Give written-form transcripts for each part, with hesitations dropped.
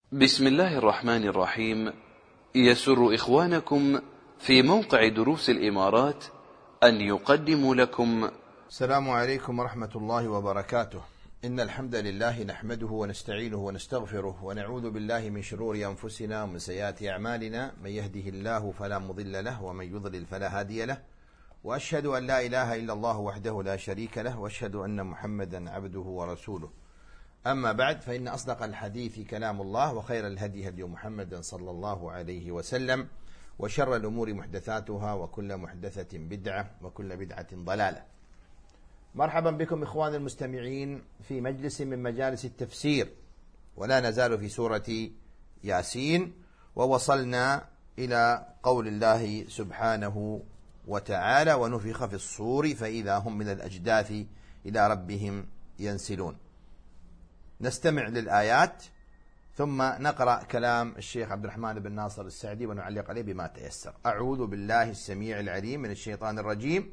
بسم الله الرحمن الرحيم. يسر إخوانكم في موقع دروس الإمارات أن يقدموا لكم السلام عليكم ورحمة الله وبركاته. إن الحمد لله نحمده ونستعينه ونستغفره ونعوذ بالله من شرور أنفسنا ومن سيئات أعمالنا، من يهده الله فلا مضل له ومن يضلل فلا هادي له، وأشهد أن لا إله إلا الله وحده لا شريك له، وأشهد أن محمدا عبده ورسوله. أما بعد، فإن أصدق الحديث كلام الله، وخير الهدي هدي محمد صلى الله عليه وسلم، وشر الأمور محدثاتها، وكل محدثة بدعة، وكل بدعة ضلالة. مرحبا بكم إخوان المستمعين في مجلس من مجالس التفسير، ولا نزال في سورة ياسين، ووصلنا إلى قول الله سبحانه وتعالى: ونفخ في الصور فإذا هم من الأجداث إلى ربهم ينسلون. نستمع للآيات ثم نقرأ كلام الشيخ عبد الرحمن بن ناصر السعدي ونعلق عليه بما تيسر. أعوذ بالله السميع العليم من الشيطان الرجيم.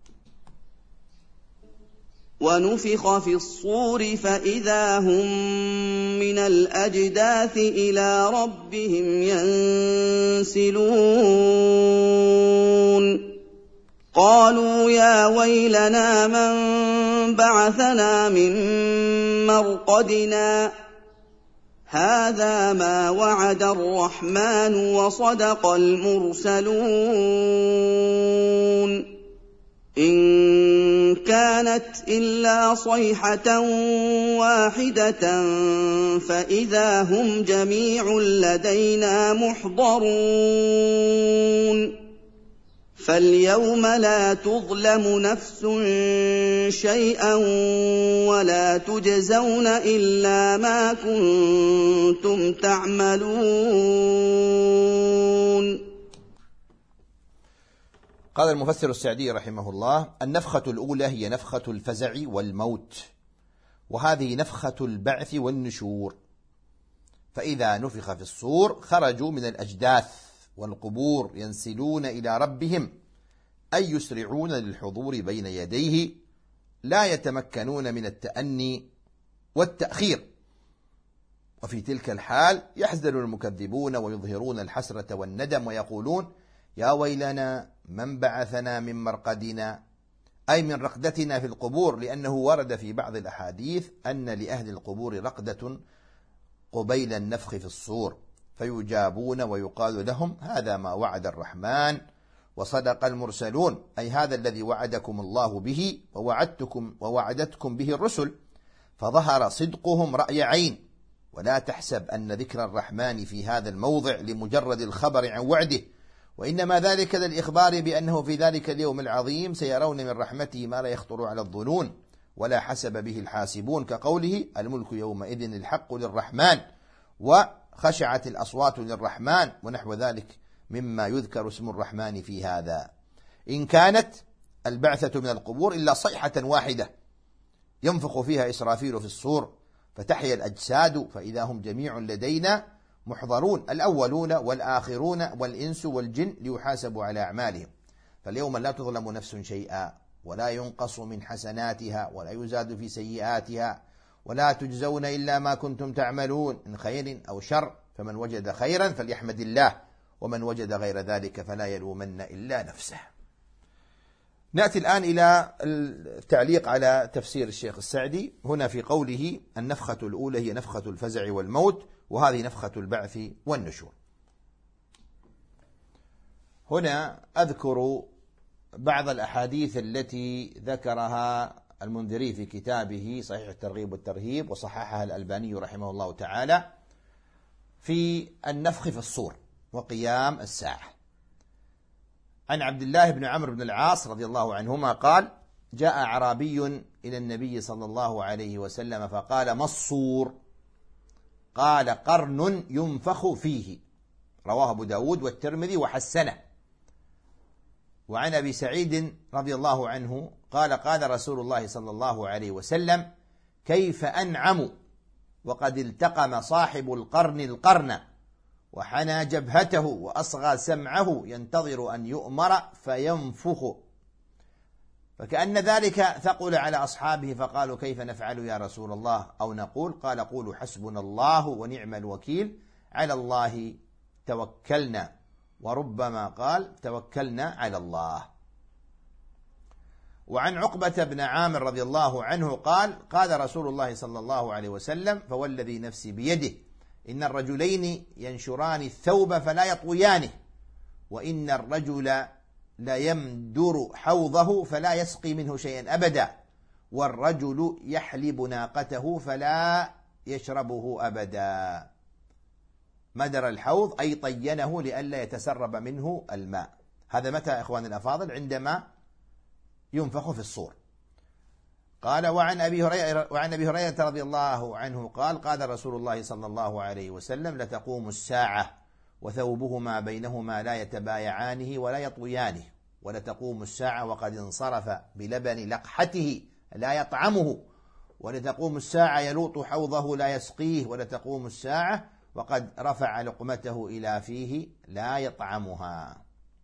ونفخ في الصور فإذا هم من الأجداث إلى ربهم ينسلون. قالوا يا ويلنا من بعثنا من مرقدنا، هذا ما وعد الرحمن وصدق المرسلون. إن كانت إلا صيحة واحدة فإذا هم جميع لدينا محضرون. فاليوم لا تظلم نفس شيئا ولا تجزون إلا ما كنتم تعملون. قال المفسر السعدي رحمه الله: النفخة الأولى هي نفخة الفزع والموت، وهذه نفخة البعث والنشور. فإذا نفخ في الصور خرجوا من الأجداث والقبور ينسلون إلى ربهم، أي يسرعون للحضور بين يديه، لا يتمكنون من التأني والتأخير. وفي تلك الحال يحزن المكذبون ويظهرون الحسرة والندم ويقولون: يا ويلنا من بعثنا من مرقدنا، أي من رقدتنا في القبور، لأنه ورد في بعض الأحاديث أن لأهل القبور رقدة قبيل النفخ في الصور، فيجابون ويقال لهم: هذا ما وعد الرحمن وصدق المرسلون، أي هذا الذي وعدكم الله به ووعدتكم به الرسل. فظهر صدقهم رأي عين. ولا تحسب أن ذكر الرحمن في هذا الموضع لمجرد الخبر عن وعده، وإنما ذلك للإخبار بأنه في ذلك اليوم العظيم سيرون من رحمته ما لا يخطر على الظنون ولا حسب به الحاسبون، كقوله: الملك يومئذ الحق للرحمن وخشعت الأصوات للرحمن، ونحو ذلك مما يذكر اسم الرحمن في هذا. إن كانت البعثة من القبور إلا صيحة واحدة ينفخ فيها إسرافيل في الصور فتحيا الأجساد فإذا هم جميع لدينا محضرون، الأولون والآخرون والإنس والجن، ليحاسبوا على أعمالهم. فاليوم لا تظلم نفس شيئا ولا ينقص من حسناتها ولا يزاد في سيئاتها، ولا تجزون إلا ما كنتم تعملون من خير أو شر، فمن وجد خيرا فليحمد الله، ومن وجد غير ذلك فلا يلومن إلا نفسه. نأتي الآن إلى التعليق على تفسير الشيخ السعدي هنا في قوله: النفخة الأولى هي نفخة الفزع والموت، وهذه نفخة البعث والنشور. هنا أذكر بعض الأحاديث التي ذكرها المنذري في كتابه صحيح الترغيب والترهيب، وصححها الألباني رحمه الله تعالى، في النفخ في الصور وقيام الساعة. عن عبد الله بن عمرو بن العاص رضي الله عنهما قال: جاء أعرابي إلى النبي صلى الله عليه وسلم فقال: ما الصور؟ قال: قرن ينفخ فيه. رواه أبو داود والترمذي وحسنه. وعن أبي سعيد رضي الله عنه قال: قال رسول الله صلى الله عليه وسلم: كيف أنعم وقد التقم صاحب القرن القرن وحنى جبهته وأصغى سمعه ينتظر أن يؤمر فينفخ، فكأن ذلك ثقل على أصحابه فقالوا كيف نفعل يا رسول الله؟ أو نقول؟ قال قولوا حسبنا الله ونعم الوكيل، على الله توكلنا، وربما قال توكلنا على الله. وعن عقبة بن عامر رضي الله عنه قال قال رسول الله صلى الله عليه وسلم فوالذي نفسي بيده إن الرجلين ينشران الثوب فلا يطويانه، وإن الرجل ليمدر حوضه فلا يسقي منه شيئا أبدا، والرجل يحلب ناقته فلا يشربه أبدا. مدر الحوض أي طينه لئلا يتسرب منه الماء. هذا متى إخواني الأفاضل؟ عندما ينفخ في الصور. قال وعن أبي هريرة رضي الله عنه قال قال رسول الله صلى الله عليه وسلم لتقوم الساعة وثوبهما بينهما لا يتبايعانه ولا يطويانه، ولتقوم الساعة وقد انصرف بلبن لقحته لا يطعمه، ولتقوم الساعة يلوط حوضه لا يسقيه، ولتقوم الساعة وقد رفع لقمته إلى فيه لا يطعمها.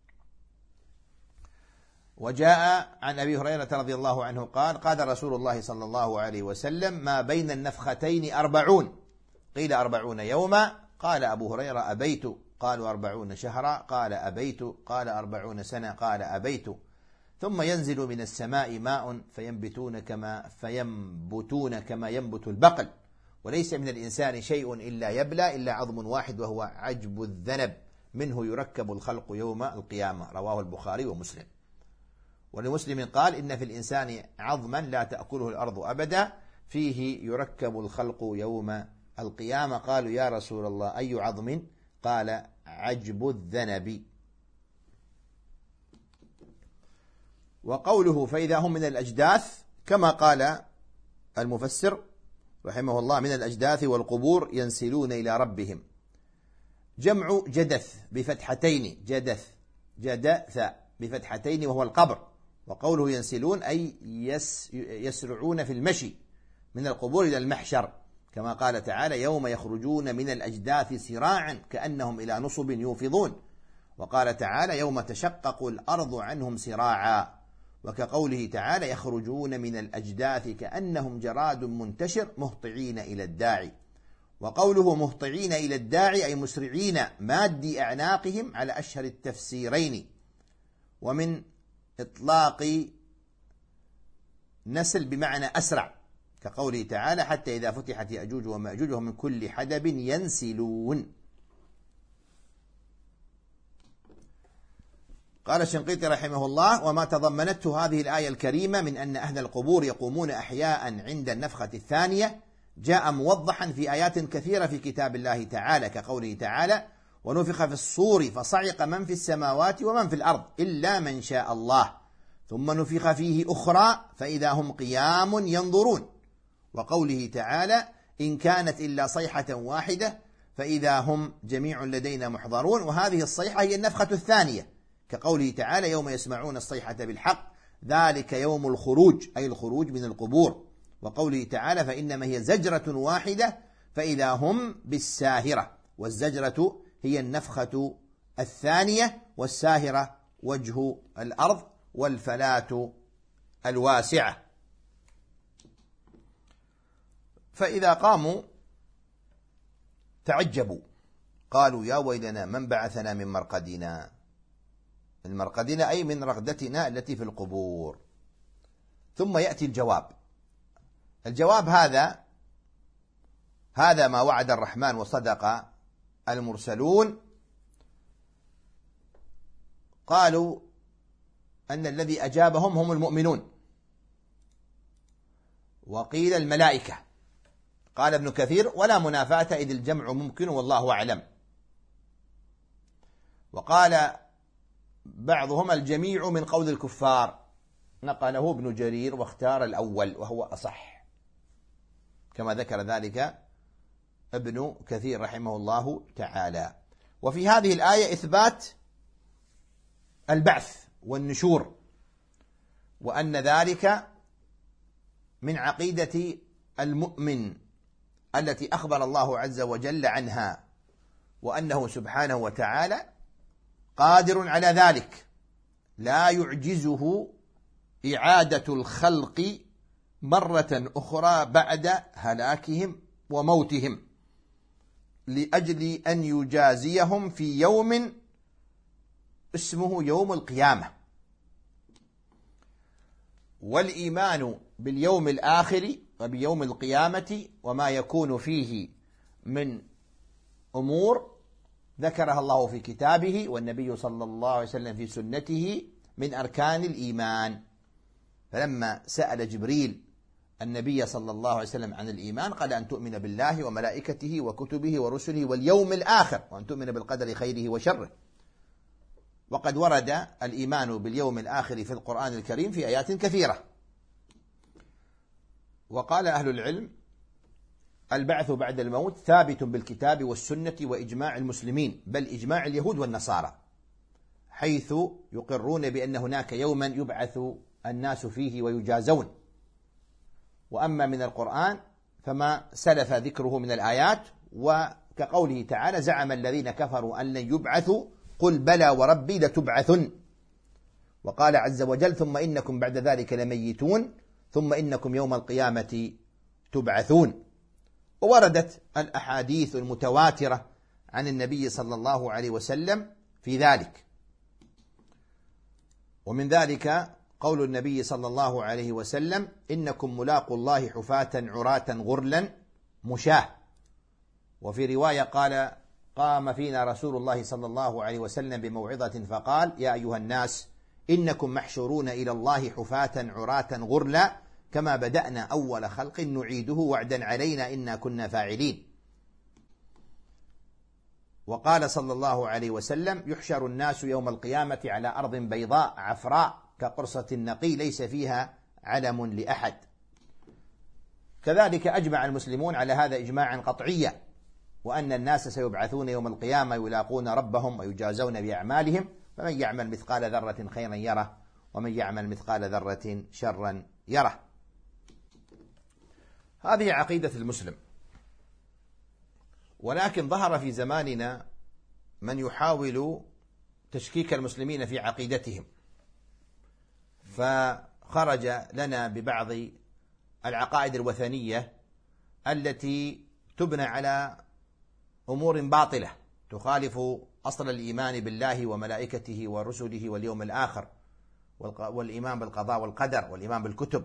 وجاء عن أبي هريرة رضي الله عنه قال قال رسول الله صلى الله عليه وسلم ما بين النفختين 40، قيل 40 يوما، قال أبو هريرة أبيت، قالوا 40 شهرا، قال أبيت، قال 40 سنة، قال أبيت. ثم ينزل من السماء ماء فينبتون كما ينبت البقل، وليس من الإنسان شيء إلا يبلى إلا عظم واحد وهو عجب الذنب، منه يركب الخلق يوم القيامة، رواه البخاري ومسلم. ولمسلم قال إن في الإنسان عظما لا تأكله الأرض أبدا فيه يركب الخلق يوم القيامة. قالوا يا رسول الله أي عظم؟ قال عجب الذنب. وقوله فإذا هم من الأجداث كما قال المفسر رحمه الله من الأجداث والقبور ينسلون إلى ربهم، جمع جدث بفتحتين، جدث بفتحتين وهو القبر. وقوله ينسلون أي يسرعون في المشي من القبور إلى المحشر، كما قال تعالى يوم يخرجون من الأجداث سراعا كأنهم إلى نصب يوفضون، وقال تعالى يوم تشقق الأرض عنهم سراعا، وكقوله تعالى يخرجون من الأجداث كأنهم جراد منتشر مهطعين إلى الداعي. وقوله مهطعين إلى الداعي أي مسرعين مادي أعناقهم على أشهر التفسيرين، ومن إطلاق نسل بمعنى أسرع، كقوله تعالى حتى إذا فتحت يأجوج ومأجوج وهم من كل حدب ينسلون. قال الشنقيطي رحمه الله وما تضمنته هذه الآية الكريمة من أن أهل القبور يقومون أحياء عند النفخة الثانية جاء موضحا في آيات كثيرة في كتاب الله تعالى، كقوله تعالى ونفخ في الصور فصعق من في السماوات ومن في الأرض إلا من شاء الله ثم نفخ فيه أخرى فإذا هم قيام ينظرون. وقوله تعالى إن كانت إلا صيحة واحدة فإذا هم جميع لدينا محضرون، وهذه الصيحة هي النفخة الثانية، كقوله تعالى يوم يسمعون الصيحة بالحق ذلك يوم الخروج أي الخروج من القبور. وقوله تعالى فإنما هي زجرة واحدة فإذا هم بالساهرة، والزجرة هي النفخة الثانية، والساهرة وجه الأرض والفلاة الواسعة. فإذا قاموا تعجبوا قالوا يا ويلنا من بعثنا من مرقدنا، المرقدنا أي من رقدتنا التي في القبور. ثم يأتي الجواب هذا ما وعد الرحمن وصدق المرسلون. قالوا أن الذي أجابهم هم المؤمنون، وقيل الملائكة. قال ابن كثير ولا منافاة إذ الجمع ممكن والله أعلم. وقال بعضهم الجميع من قول الكفار، نقله ابن جرير واختار الأول وهو أصح، كما ذكر ذلك ابن كثير رحمه الله تعالى. وفي هذه الآية إثبات البعث والنشور، وأن ذلك من عقيدة المؤمن التي أخبر الله عز وجل عنها، وأنه سبحانه وتعالى قادر على ذلك لا يعجزه إعادة الخلق مرة أخرى بعد هلاكهم وموتهم، لأجل أن يجازيهم في يوم اسمه يوم القيامة. والإيمان باليوم الآخر وبيوم القيامة وما يكون فيه من أمور ذكرها الله في كتابه والنبي صلى الله عليه وسلم في سنته من أركان الإيمان. فلما سأل جبريل النبي صلى الله عليه وسلم عن الإيمان قال أن تؤمن بالله وملائكته وكتبه ورسله واليوم الآخر وأن تؤمن بالقدر خيره وشره. وقد ورد الإيمان باليوم الآخر في القرآن الكريم في آيات كثيرة. وقال أهل العلم: البعث بعد الموت ثابت بالكتاب والسنة وإجماع المسلمين، بل إجماع اليهود والنصارى، حيث يقرون بأن هناك يوما يبعث الناس فيه ويجازون. وأما من القرآن فما سلف ذكره من الآيات، وكقوله تعالى: زعم الذين كفروا أن لن يبعثوا قل بلى وربي لتبعثن. وقال عز وجل: ثم إنكم بعد ذلك لميتون ثم إنكم يوم القيامة تبعثون. ووردت الأحاديث المتواترة عن النبي صلى الله عليه وسلم في ذلك. ومن ذلك قول النبي صلى الله عليه وسلم: إنكم ملاقوا الله حفاة عراة غرلا مشاة. وفي رواية قال: قام فينا رسول الله صلى الله عليه وسلم بموعظة فقال: يا أيها الناس إنكم محشورون إلى الله حفاة عراة غرلا كما بدأنا أول خلق نعيده وعدا علينا إنا كنا فاعلين. وقال صلى الله عليه وسلم: يحشر الناس يوم القيامة على أرض بيضاء عفراء كقرصة النقي ليس فيها علم لأحد. كذلك أجمع المسلمون على هذا إجماعا قطعيا، وأن الناس سيبعثون يوم القيامة يلاقون ربهم ويجازون بأعمالهم، فمن يعمل مثقال ذرة خيرا يره ومن يعمل مثقال ذرة شرا يره. هذه عقيدة المسلم. ولكن ظهر في زماننا من يحاول تشكيك المسلمين في عقيدتهم، فخرج لنا ببعض العقائد الوثنية التي تبنى على أمور باطلة تخالف أصل الإيمان بالله وملائكته ورسله واليوم الآخر والإيمان بالقضاء والقدر والإيمان بالكتب.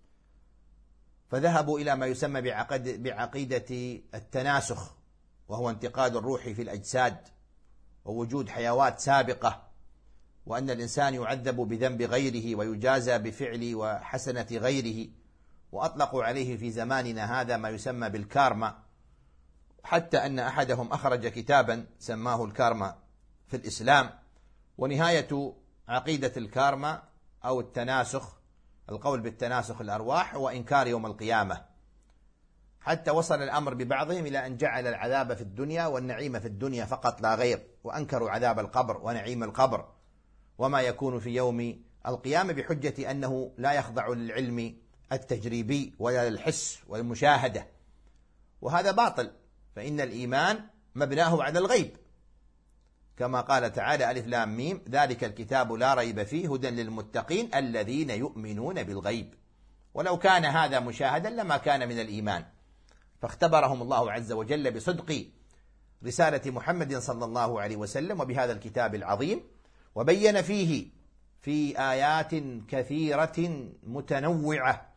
فذهبوا إلى ما يسمى بعقيدة التناسخ، وهو انتقال الروح في الأجساد ووجود حيوات سابقة، وأن الإنسان يعذب بذنب غيره ويجازى بفعل وحسنة غيره. وأطلقوا عليه في زماننا هذا ما يسمى بالكارما، حتى أن أحدهم أخرج كتابا سماه الكارما في الإسلام. ونهاية عقيدة الكارما أو التناسخ، القول بالتناسخ الأرواح، وإنكار يوم القيامة، حتى وصل الأمر ببعضهم إلى أن جعل العذاب في الدنيا والنعيم في الدنيا فقط لا غير، وأنكروا عذاب القبر ونعيم القبر وما يكون في يوم القيامة بحجة أنه لا يخضع للعلم التجريبي ولا للحس والمشاهدة. وهذا باطل، فإن الإيمان مبناه على الغيب، كما قال تعالى: ألف لام ميم ذلك الكتاب لا ريب فيه هدى للمتقين الذين يؤمنون بالغيب. ولو كان هذا مشاهدا لما كان من الإيمان. فاختبرهم الله عز وجل بصدق رسالة محمد صلى الله عليه وسلم وبهذا الكتاب العظيم، وبين فيه في آيات كثيرة متنوعة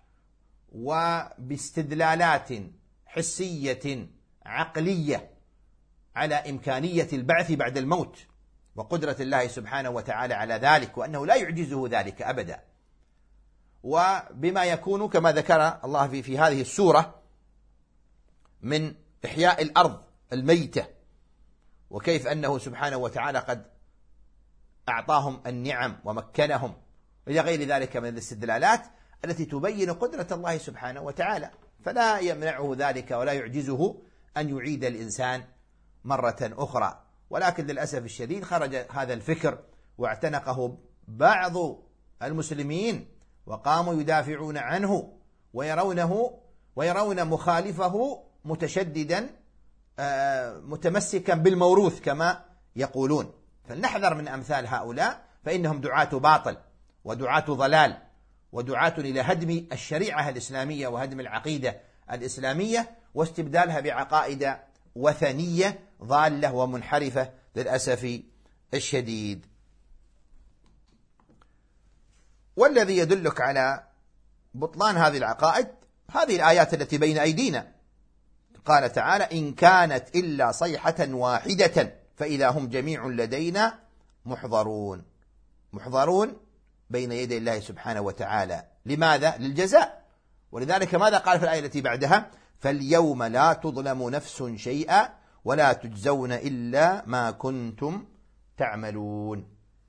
وباستدلالات حسية عقلية على إمكانية البعث بعد الموت وقدرة الله سبحانه وتعالى على ذلك، وأنه لا يعجزه ذلك أبدا. وبما يكون كما ذكر الله في هذه السورة من إحياء الأرض الميتة، وكيف أنه سبحانه وتعالى قد أعطاهم النعم ومكنهم، إلى غير ذلك من الاستدلالات التي تبين قدرة الله سبحانه وتعالى. فلا يمنعه ذلك ولا يعجزه أن يعيد الإنسان مرة أخرى. ولكن للأسف الشديد خرج هذا الفكر واعتنقه بعض المسلمين، وقاموا يدافعون عنه ويرون مخالفه متشددا متمسكا بالموروث كما يقولون. فلنحذر من أمثال هؤلاء، فإنهم دعاة باطل ودعاة ضلال، ودعاة إلى هدم الشريعة الإسلامية وهدم العقيدة الإسلامية واستبدالها بعقائد وثنية ضالة ومنحرفة للأسف الشديد. والذي يدلك على بطلان هذه العقائد هذه الآيات التي بين أيدينا. قال تعالى: إن كانت إلا صيحة واحدة فإذا هم جميع لدينا محضرون. محضرون بين يدي الله سبحانه وتعالى. لماذا؟ للجزاء. ولذلك ماذا قال في الآية التي بعدها؟ فاليوم لا تظلم نفس شيئا ولا تجزون إلا ما كنتم تعملون.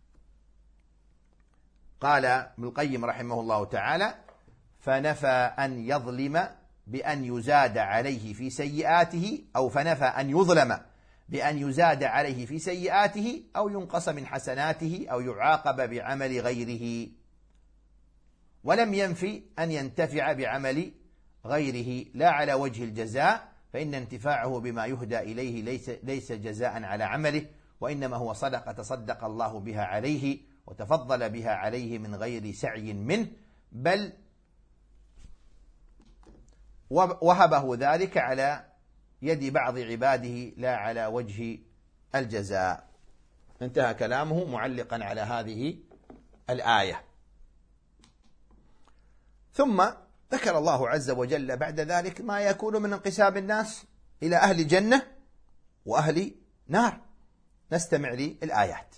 قال ابن القيم رحمه الله تعالى: فنفى أن يظلم بأن يزاد عليه في سيئاته، أو فنفى أن يظلم بأن يزاد عليه في سيئاته أو ينقص من حسناته أو يعاقب بعمل غيره، ولم ينفي أن ينتفع بعمل غيره لا على وجه الجزاء، فإن انتفاعه بما يهدى إليه ليس جزاء على عمله، وإنما هو صدقة تصدق الله بها عليه وتفضل بها عليه من غير سعي منه، بل وهبه ذلك على يد بعض عباده لا على وجه الجزاء. انتهى كلامه معلقا على هذه الآية. ثم ذكر الله عز وجل بعد ذلك ما يكون من انقسام الناس إلى أهل جنة وأهل نار. نستمع للآيات.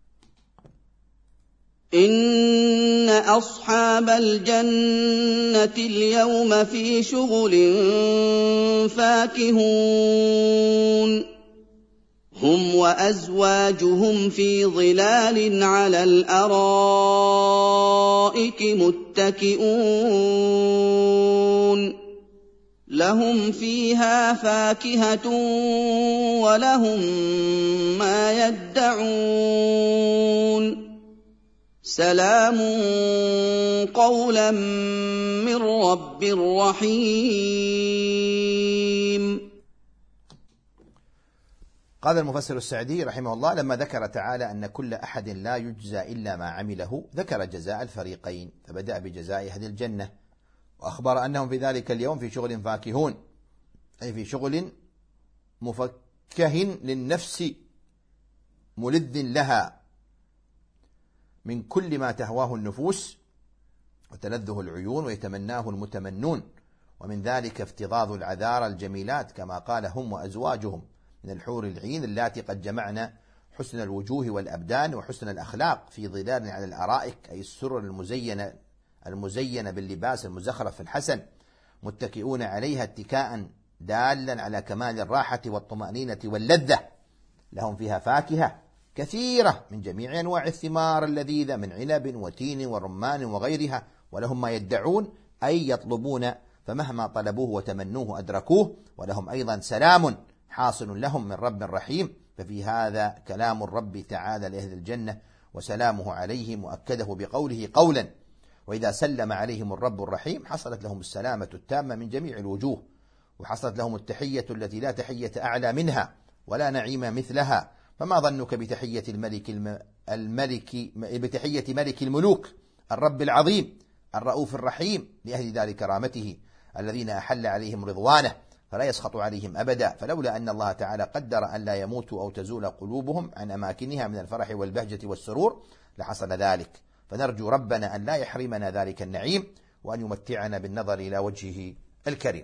إن أصحاب الجنة اليوم في شغل فاكهون هم وأزواجهم في ظلال على الأرائك متكئون لهم فيها فاكهة ولهم ما يدعون سلام قولا من رب رحيم. قال المفسر السعدي رحمه الله: لما ذكر تعالى أن كل أحد لا يجزى إلا ما عمله، ذكر جزاء الفريقين، فبدأ بجزاء أهل الجنة، وأخبر أنهم في ذلك اليوم في شغل فاكهون، أي في شغل مفكه للنفس ملذ لها من كل ما تهواه النفوس وتلذه العيون ويتمناه المتمنون، ومن ذلك افتضاض العذارى الجميلات كما قال: هم وأزواجهم من الحور العين اللاتي قد جمعنا حسن الوجوه والأبدان وحسن الأخلاق في ظلال على الأرائك، أي السرر المزينة باللباس المزخرف الحسن، متكئون عليها اتكاء دالا على كمال الراحة والطمأنينة واللذة. لهم فيها فاكهة كثيرة من جميع أنواع الثمار اللذيذة من عنب وتين ورمان وغيرها، ولهم ما يدعون أي يطلبون، فمهما طلبوه وتمنوه أدركوه، ولهم أيضا سلام حاصل لهم من رب رحيم. ففي هذا كلام الرب تعالى لأهل الجنة وسلامه عليهم، وأكده بقوله قولا: وإذا سلم عليهم الرب الرحيم حصلت لهم السلامة التامة من جميع الوجوه، وحصلت لهم التحية التي لا تحية أعلى منها ولا نعيم مثلها. فما ظنك بتحية بتحية ملك الملوك الرب العظيم الرؤوف الرحيم لأهل دار كرامته الذين أحل عليهم رضوانه فلا يسخط عليهم أبدا. فلولا أن الله تعالى قدر أن لا يموتوا أو تزول قلوبهم عن أماكنها من الفرح والبهجة والسرور لحصل ذلك. فنرجو ربنا أن لا يحرمنا ذلك النعيم، وأن يمتعنا بالنظر إلى وجهه الكريم.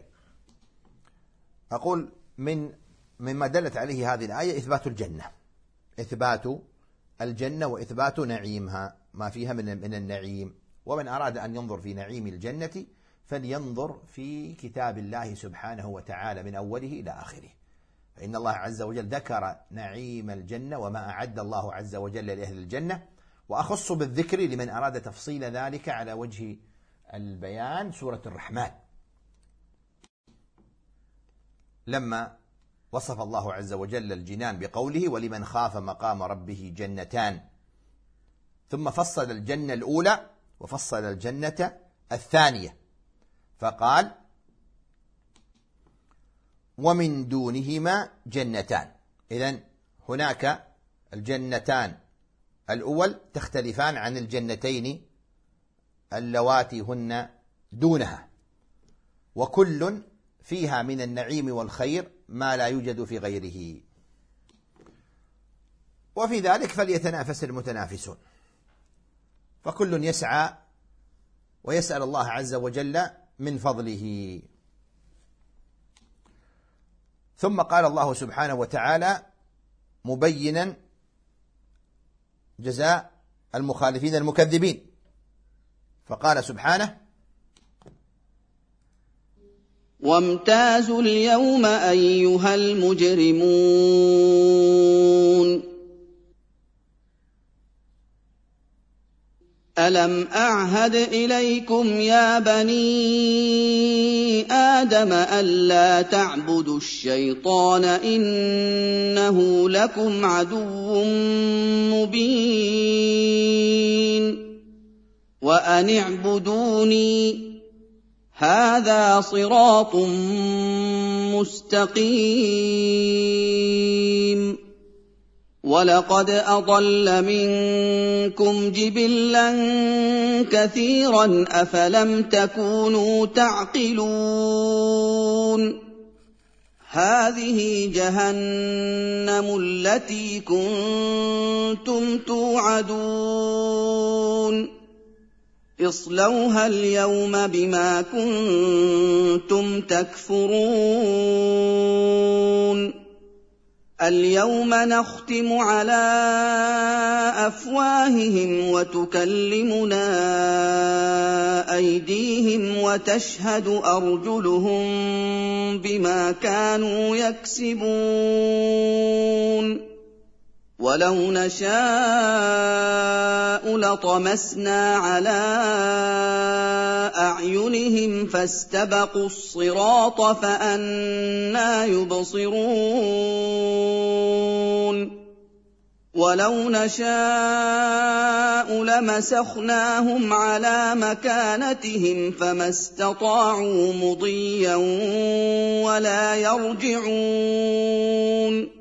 أقول مما دلت عليه هذه الآية إثبات الجنة، إثبات الجنة وإثبات نعيمها، ما فيها من النعيم. ومن أراد أن ينظر في نعيم الجنة فلينظر في كتاب الله سبحانه وتعالى من أوله إلى آخره، فإن الله عز وجل ذكر نعيم الجنة وما أعد الله عز وجل لأهل الجنة، وأخص بالذكر لمن أراد تفصيل ذلك على وجه البيان سورة الرحمن، لما وصف الله عز وجل الجنان بقوله: ولمن خاف مقام ربه جنتان، ثم فصل الجنة الأولى وفصل الجنة الثانية، فقال: ومن دونهما جنتان. إذن هناك الجنتان الأول تختلفان عن الجنتين اللواتي هن دونها، وكل فيها من النعيم والخير ما لا يوجد في غيره، وفي ذلك فليتنافس المتنافسون، فكل يسعى ويسأل الله عز وجل من فضله. ثم قال الله سبحانه وتعالى مبينا جزاء المخالفين المكذبين، فقال سبحانه: وامتازوا اليوم أيها المجرمون ألم أعهد إليكم يا بني آدم ألا تعبدوا الشيطان إنه لكم عدو مبين وأن اعبدوني هذا صراط مستقيم ولقد أضل منكم جبلا كثيرا أفلم تكونوا تعقلون هذه جهنم التي كنتم توعدون اصلوها اليوم بما كنتم تكفرون اليوم نختم على أفواههم وتكلمنا أيديهم وتشهد أرجلهم بما كانوا يكسبون ولو نشاء لطمسنا على أعينهم فاستبقوا الصراط فأنى يبصرون ولو نشاء لمسخناهم على مكانتهم فما استطاعوا مضيا ولا يرجعون.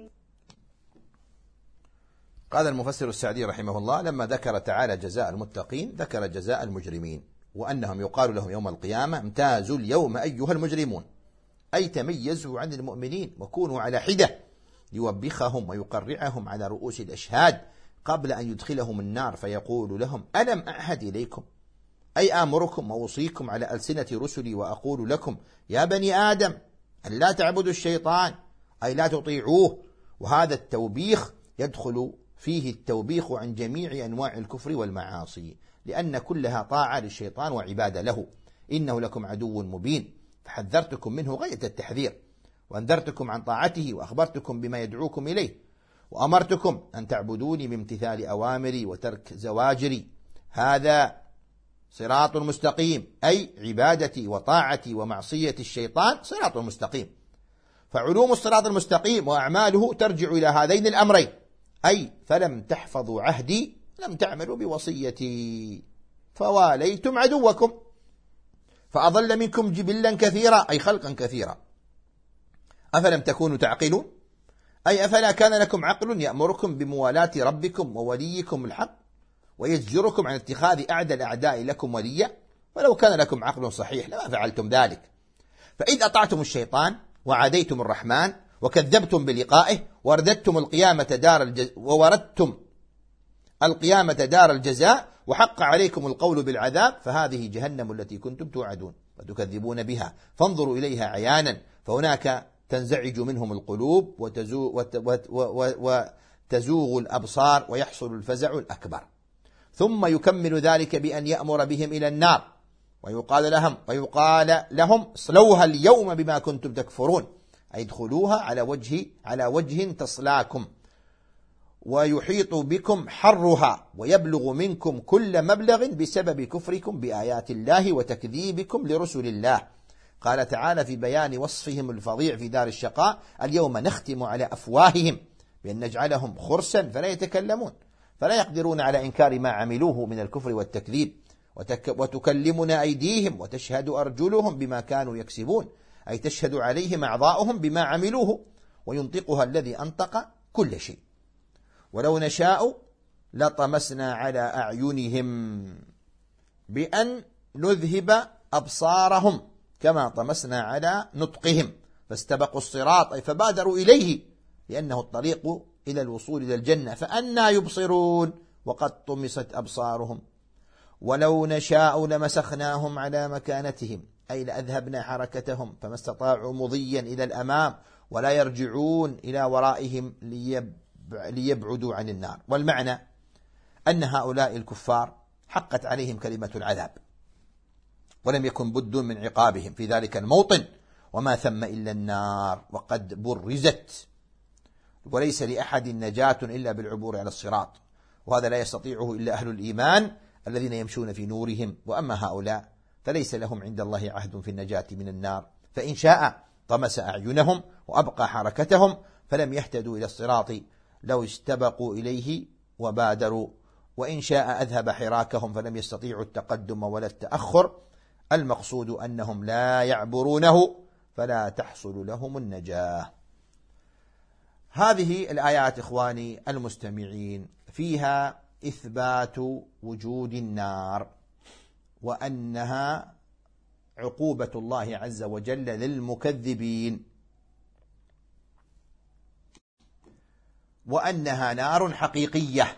قال المفسر السعدي رحمه الله: لما ذكر تعالى جزاء المتقين ذكر جزاء المجرمين، وأنهم يقال لهم يوم القيامة: امتازوا اليوم أيها المجرمون، أي تميزوا عن المؤمنين وكونوا على حدة، يوبخهم ويقرعهم على رؤوس الأشهاد قبل أن يدخلهم النار، فيقول لهم: ألم أعهد إليكم، أي آمركم وأوصيكم على ألسنة رسلي وأقول لكم يا بني آدم أن لا تعبدوا الشيطان، أي لا تطيعوه. وهذا التوبيخ يدخل فيه التوبيخ عن جميع أنواع الكفر والمعاصي، لأن كلها طاعة للشيطان وعبادة له. إنه لكم عدو مبين، فحذرتكم منه غاية التحذير، وأنذرتكم عن طاعته، وأخبرتكم بما يدعوكم إليه، وأمرتكم أن تعبدوني بامتثال أوامري وترك زواجري. هذا صراط مستقيم، أي عبادتي وطاعتي ومعصية الشيطان صراط مستقيم. فعلوم الصراط المستقيم وأعماله ترجع إلى هذين الأمرين، أي فلم تحفظوا عهدي لم تعملوا بوصيتي فواليتم عدوكم، فأضل منكم جبلا كثيرا، أي خلقا كثيرا. أفلم تكونوا تعقلون، أي أفلا كان لكم عقل يأمركم بموالاة ربكم ووليكم الحق، ويزجركم عن اتخاذ أعدى الأعداء لكم وليا؟ ولو كان لكم عقل صحيح لما فعلتم ذلك. فإذ أطعتم الشيطان وعاديتم الرحمن وكذبتم بلقائه ووردتم القيامة دار الجزاء وحق عليكم القول بالعذاب، فهذه جهنم التي كنتم توعدون وتكذبون بها، فانظروا إليها عيانا، فهناك تنزعج منهم القلوب وتزوغ الأبصار ويحصل الفزع الأكبر. ثم يكمل ذلك بأن يأمر بهم إلى النار، ويقال لهم اصلوها اليوم بما كنتم تكفرون، أي ادخلوها على وجه تصلاكم، ويحيط بكم حرها ويبلغ منكم كل مبلغ بسبب كفركم بآيات الله وتكذيبكم لرسل الله. قال تعالى في بيان وصفهم الفظيع في دار الشقاء: اليوم نختم على أفواههم بأن نجعلهم خرسا فلا يتكلمون، فلا يقدرون على إنكار ما عملوه من الكفر والتكذيب، وتكلمنا أيديهم وتشهد أرجلهم بما كانوا يكسبون، أي تشهد عليهم أعضاؤهم بما عملوه، وينطقها الذي أنطق كل شيء. ولو نشاء لطمسنا على أعينهم، بأن نذهب أبصارهم كما طمسنا على نطقهم فاستبقوا الصراط، أي فبادروا إليه لأنه الطريق إلى الوصول إلى الجنة، فأنى يبصرون وقد طمست أبصارهم. ولو نشاء لمسخناهم على مكانتهم، أي لأذهبنا حركتهم فما استطاعوا مضيا إلى الأمام ولا يرجعون إلى ورائهم ليبعدوا عن النار. والمعنى أن هؤلاء الكفار حقت عليهم كلمة العذاب ولم يكن بد من عقابهم في ذلك الموطن، وما ثم إلا النار وقد برزت، وليس لأحد نجاة إلا بالعبور على الصراط، وهذا لا يستطيعه إلا أهل الإيمان الذين يمشون في نورهم. وأما هؤلاء فليس لهم عند الله عهد في النجاة من النار، فإن شاء طمس أعينهم وأبقى حركتهم فلم يهتدوا إلى الصراط لو استبقوا إليه وبادروا، وإن شاء أذهب حراكهم فلم يستطيعوا التقدم ولا التأخر. المقصود أنهم لا يعبرونه فلا تحصل لهم النجاة. هذه الآيات إخواني المستمعين فيها إثبات وجود النار، وأنها عقوبة الله عز وجل للمكذبين، وأنها نار حقيقية،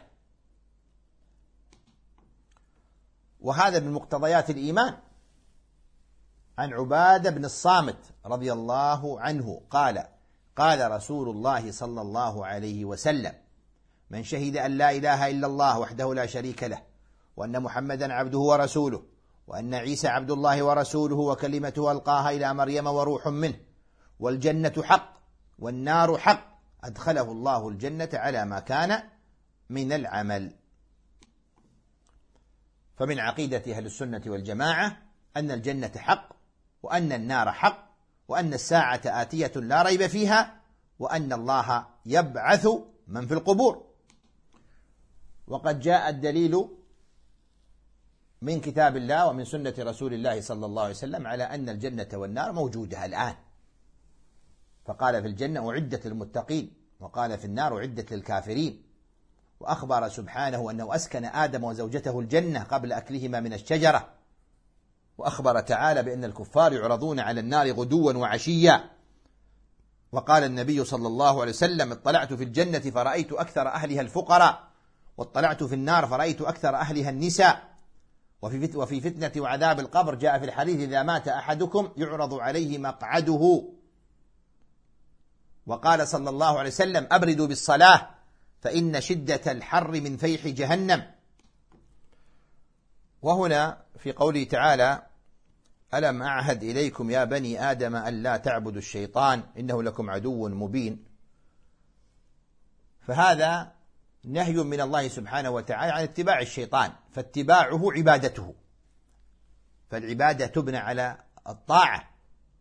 وهذا من مقتضيات الإيمان. عن عبادة بن الصامت رضي الله عنه قال رسول الله صلى الله عليه وسلم: من شهد أن لا إله إلا الله وحده لا شريك له، وأن محمدا عبده ورسوله، وأن عيسى عبد الله ورسوله وكلمته ألقاها إلى مريم وروح منه، والجنة حق والنار حق، أدخله الله الجنة على ما كان من العمل. فمن عقيدة أهل السنة والجماعة أن الجنة حق، وأن النار حق، وأن الساعة آتية لا ريب فيها، وأن الله يبعث من في القبور. وقد جاء الدليل من كتاب الله ومن سنة رسول الله صلى الله عليه وسلم على أن الجنة والنار موجودة الآن، فقال في الجنة أعدت للمتقين، وقال في النار أعدت للكافرين، وأخبر سبحانه أنه أسكن آدم وزوجته الجنة قبل أكلهما من الشجرة، وأخبر تعالى بأن الكفار يعرضون على النار غدوا وعشيا. وقال النبي صلى الله عليه وسلم: اطلعت في الجنة فرأيت أكثر أهلها الفقراء، واطلعت في النار فرأيت أكثر أهلها النساء. وفي فتنة وعذاب القبر جاء في الحديث: إذا مات أحدكم يعرض عليه مقعده. وقال صلى الله عليه وسلم: أبردوا بالصلاة فإن شدة الحر من فيح جهنم. وهنا في قوله تعالى: ألم أعهد إليكم يا بني آدم أن لا تعبدوا الشيطان إنه لكم عدو مبين، فهذا نهي من الله سبحانه وتعالى عن اتباع الشيطان، فاتباعه عبادته، فالعبادة تبنى على الطاعة.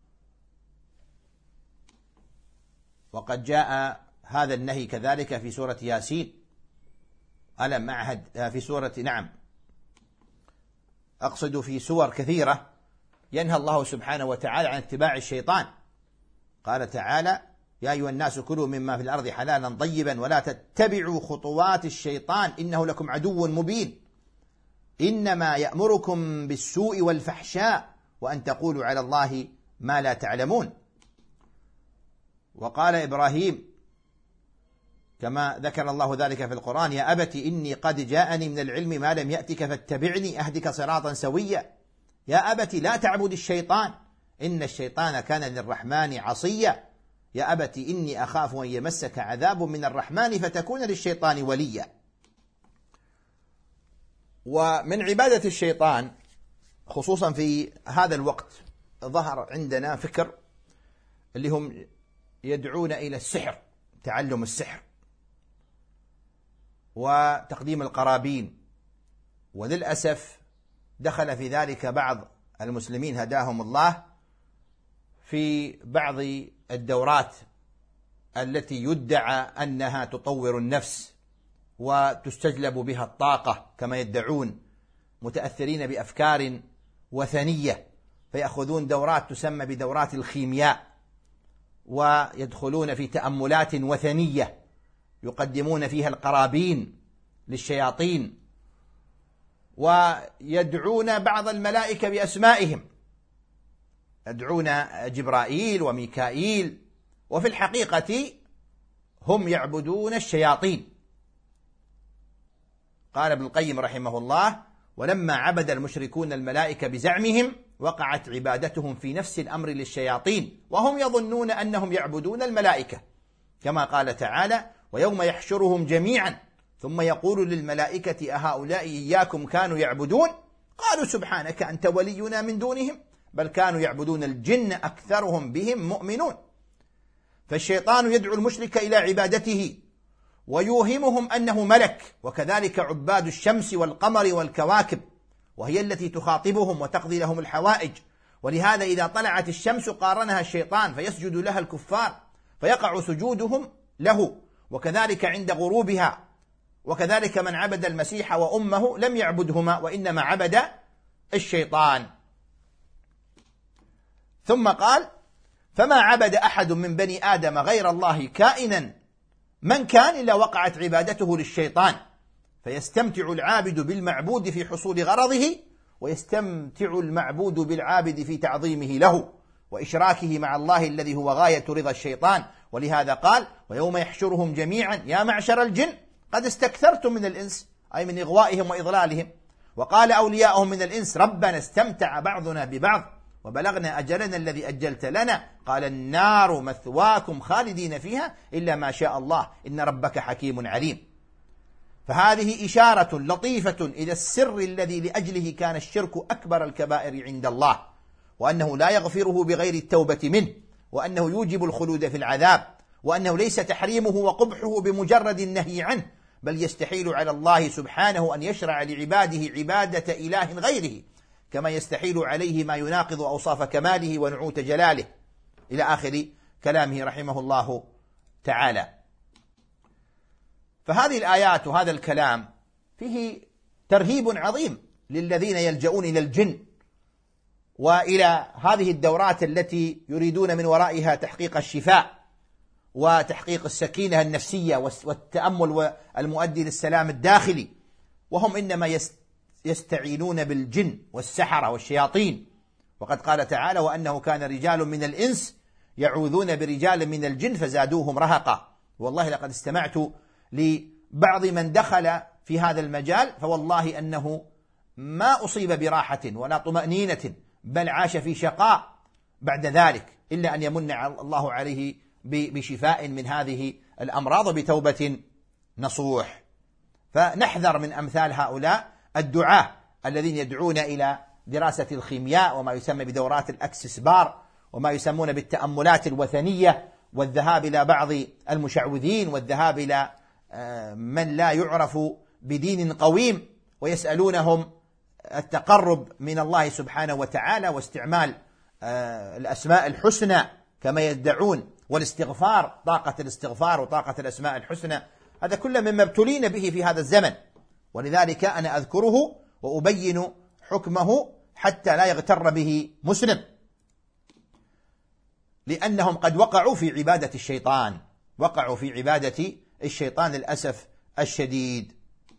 وقد جاء هذا النهي كذلك في سورة ياسين. ألم أعهد في سورة أقصد في سور كثيرة ينهى الله سبحانه وتعالى عن اتباع الشيطان. قال تعالى: يا أيها الناس كلوا مما في الأرض حلالا طيبا ولا تتبعوا خطوات الشيطان إنه لكم عدو مبين، إنما يأمركم بالسوء والفحشاء وأن تقولوا على الله ما لا تعلمون. وقال إبراهيم كما ذكر الله ذلك في القرآن: يا أبت إني قد جاءني من العلم ما لم يأتك فاتبعني أهدك صراطا سويا. يا أبت لا تعبد الشيطان إن الشيطان كان للرحمن عصيا. يا أبت إني أخاف أن يمسك عذاب من الرحمن فتكون للشيطان وليا. ومن عبادة الشيطان خصوصا في هذا الوقت ظهر عندنا فكر اللي هم يدعون إلى السحر، تعلم السحر وتقديم القرابين، وللأسف دخل في ذلك بعض المسلمين هداهم الله في بعض الدورات التي يدعى أنها تطور النفس وتستجلب بها الطاقة كما يدعون، متأثرين بأفكار وثنية، فيأخذون دورات تسمى بدورات الخيمياء، ويدخلون في تأملات وثنية يقدمون فيها القرابين للشياطين ويدعون بعض الملائكة بأسمائهم، يدعون جبرائيل وميكائيل، وفي الحقيقة هم يعبدون الشياطين. قال ابن القيم رحمه الله: ولما عبد المشركون الملائكة بزعمهم وقعت عبادتهم في نفس الأمر للشياطين، وهم يظنون أنهم يعبدون الملائكة، كما قال تعالى: ويوم يحشرهم جميعا ثم يقول للملائكة أهؤلاء إياكم كانوا يعبدون قالوا سبحانك أنت ولينا من دونهم بل كانوا يعبدون الجن أكثرهم بهم مؤمنون. فالشيطان يدعو المشرك إلى عبادته ويوهمهم أنه ملك، وكذلك عباد الشمس والقمر والكواكب، وهي التي تخاطبهم وتقضي لهم الحوائج. ولهذا إذا طلعت الشمس قارنها الشيطان فيسجد لها الكفار فيقع سجودهم له، وكذلك عند غروبها. وكذلك من عبد المسيح وأمه لم يعبدهما وإنما عبد الشيطان. ثم قال: فما عبد أحد من بني آدم غير الله كائنا من كان إلا وقعت عبادته للشيطان، فيستمتع العابد بالمعبود في حصول غرضه، ويستمتع المعبود بالعابد في تعظيمه له وإشراكه مع الله الذي هو غاية رضا الشيطان. ولهذا قال: ويوم يحشرهم جميعا يا معشر الجن قد استكثرتم من الإنس، أي من إغوائهم وإضلالهم. وقال أولياؤهم من الإنس: ربنا استمتع بعضنا ببعض وبلغنا أجلنا الذي أجلت لنا، قال النار مثواكم خالدين فيها إلا ما شاء الله إن ربك حكيم عليم. فهذه إشارة لطيفة إلى السر الذي لأجله كان الشرك أكبر الكبائر عند الله، وأنه لا يغفره بغير التوبة منه، وأنه يوجب الخلود في العذاب، وأنه ليس تحريمه وقبحه بمجرد النهي عنه، بل يستحيل على الله سبحانه أن يشرع لعباده عبادة إله غيره، كما يستحيل عليه ما يناقض أوصاف كماله ونعوت جلاله، إلى آخر كلامه رحمه الله تعالى. فهذه الآيات وهذا الكلام فيه ترهيب عظيم للذين يلجؤون إلى الجن وإلى هذه الدورات التي يريدون من ورائها تحقيق الشفاء وتحقيق السكينة النفسية والتأمل المؤدي للسلام الداخلي، وهم إنما يستعينون بالجن والسحرة والشياطين. وقد قال تعالى: وأنه كان رجال من الإنس يعوذون برجال من الجن فزادوهم رهقا. والله لقد استمعت لبعض من دخل في هذا المجال فوالله أنه ما أصيب براحة ولا طمأنينة، بل عاش في شقاء بعد ذلك، إلا أن يمن الله عليه بشفاء من هذه الأمراض بتوبة نصوح. فنحذر من أمثال هؤلاء الدعاة الذين يدعون إلى دراسة الخيمياء وما يسمى بدورات الأكسسبار وما يسمون بالتأملات الوثنية، والذهاب إلى بعض المشعوذين، والذهاب إلى من لا يعرف بدين قويم، ويسألونهم التقرب من الله سبحانه وتعالى واستعمال الأسماء الحسنى كما يدعون، والاستغفار، طاقة الاستغفار وطاقة الأسماء الحسنى. هذا كله مما ابتلينا به في هذا الزمن، ولذلك أنا أذكره وأبين حكمه حتى لا يغتر به مسلم، لأنهم قد وقعوا في عبادة الشيطان، وقعوا في عبادة الشيطان للأسف الشديد.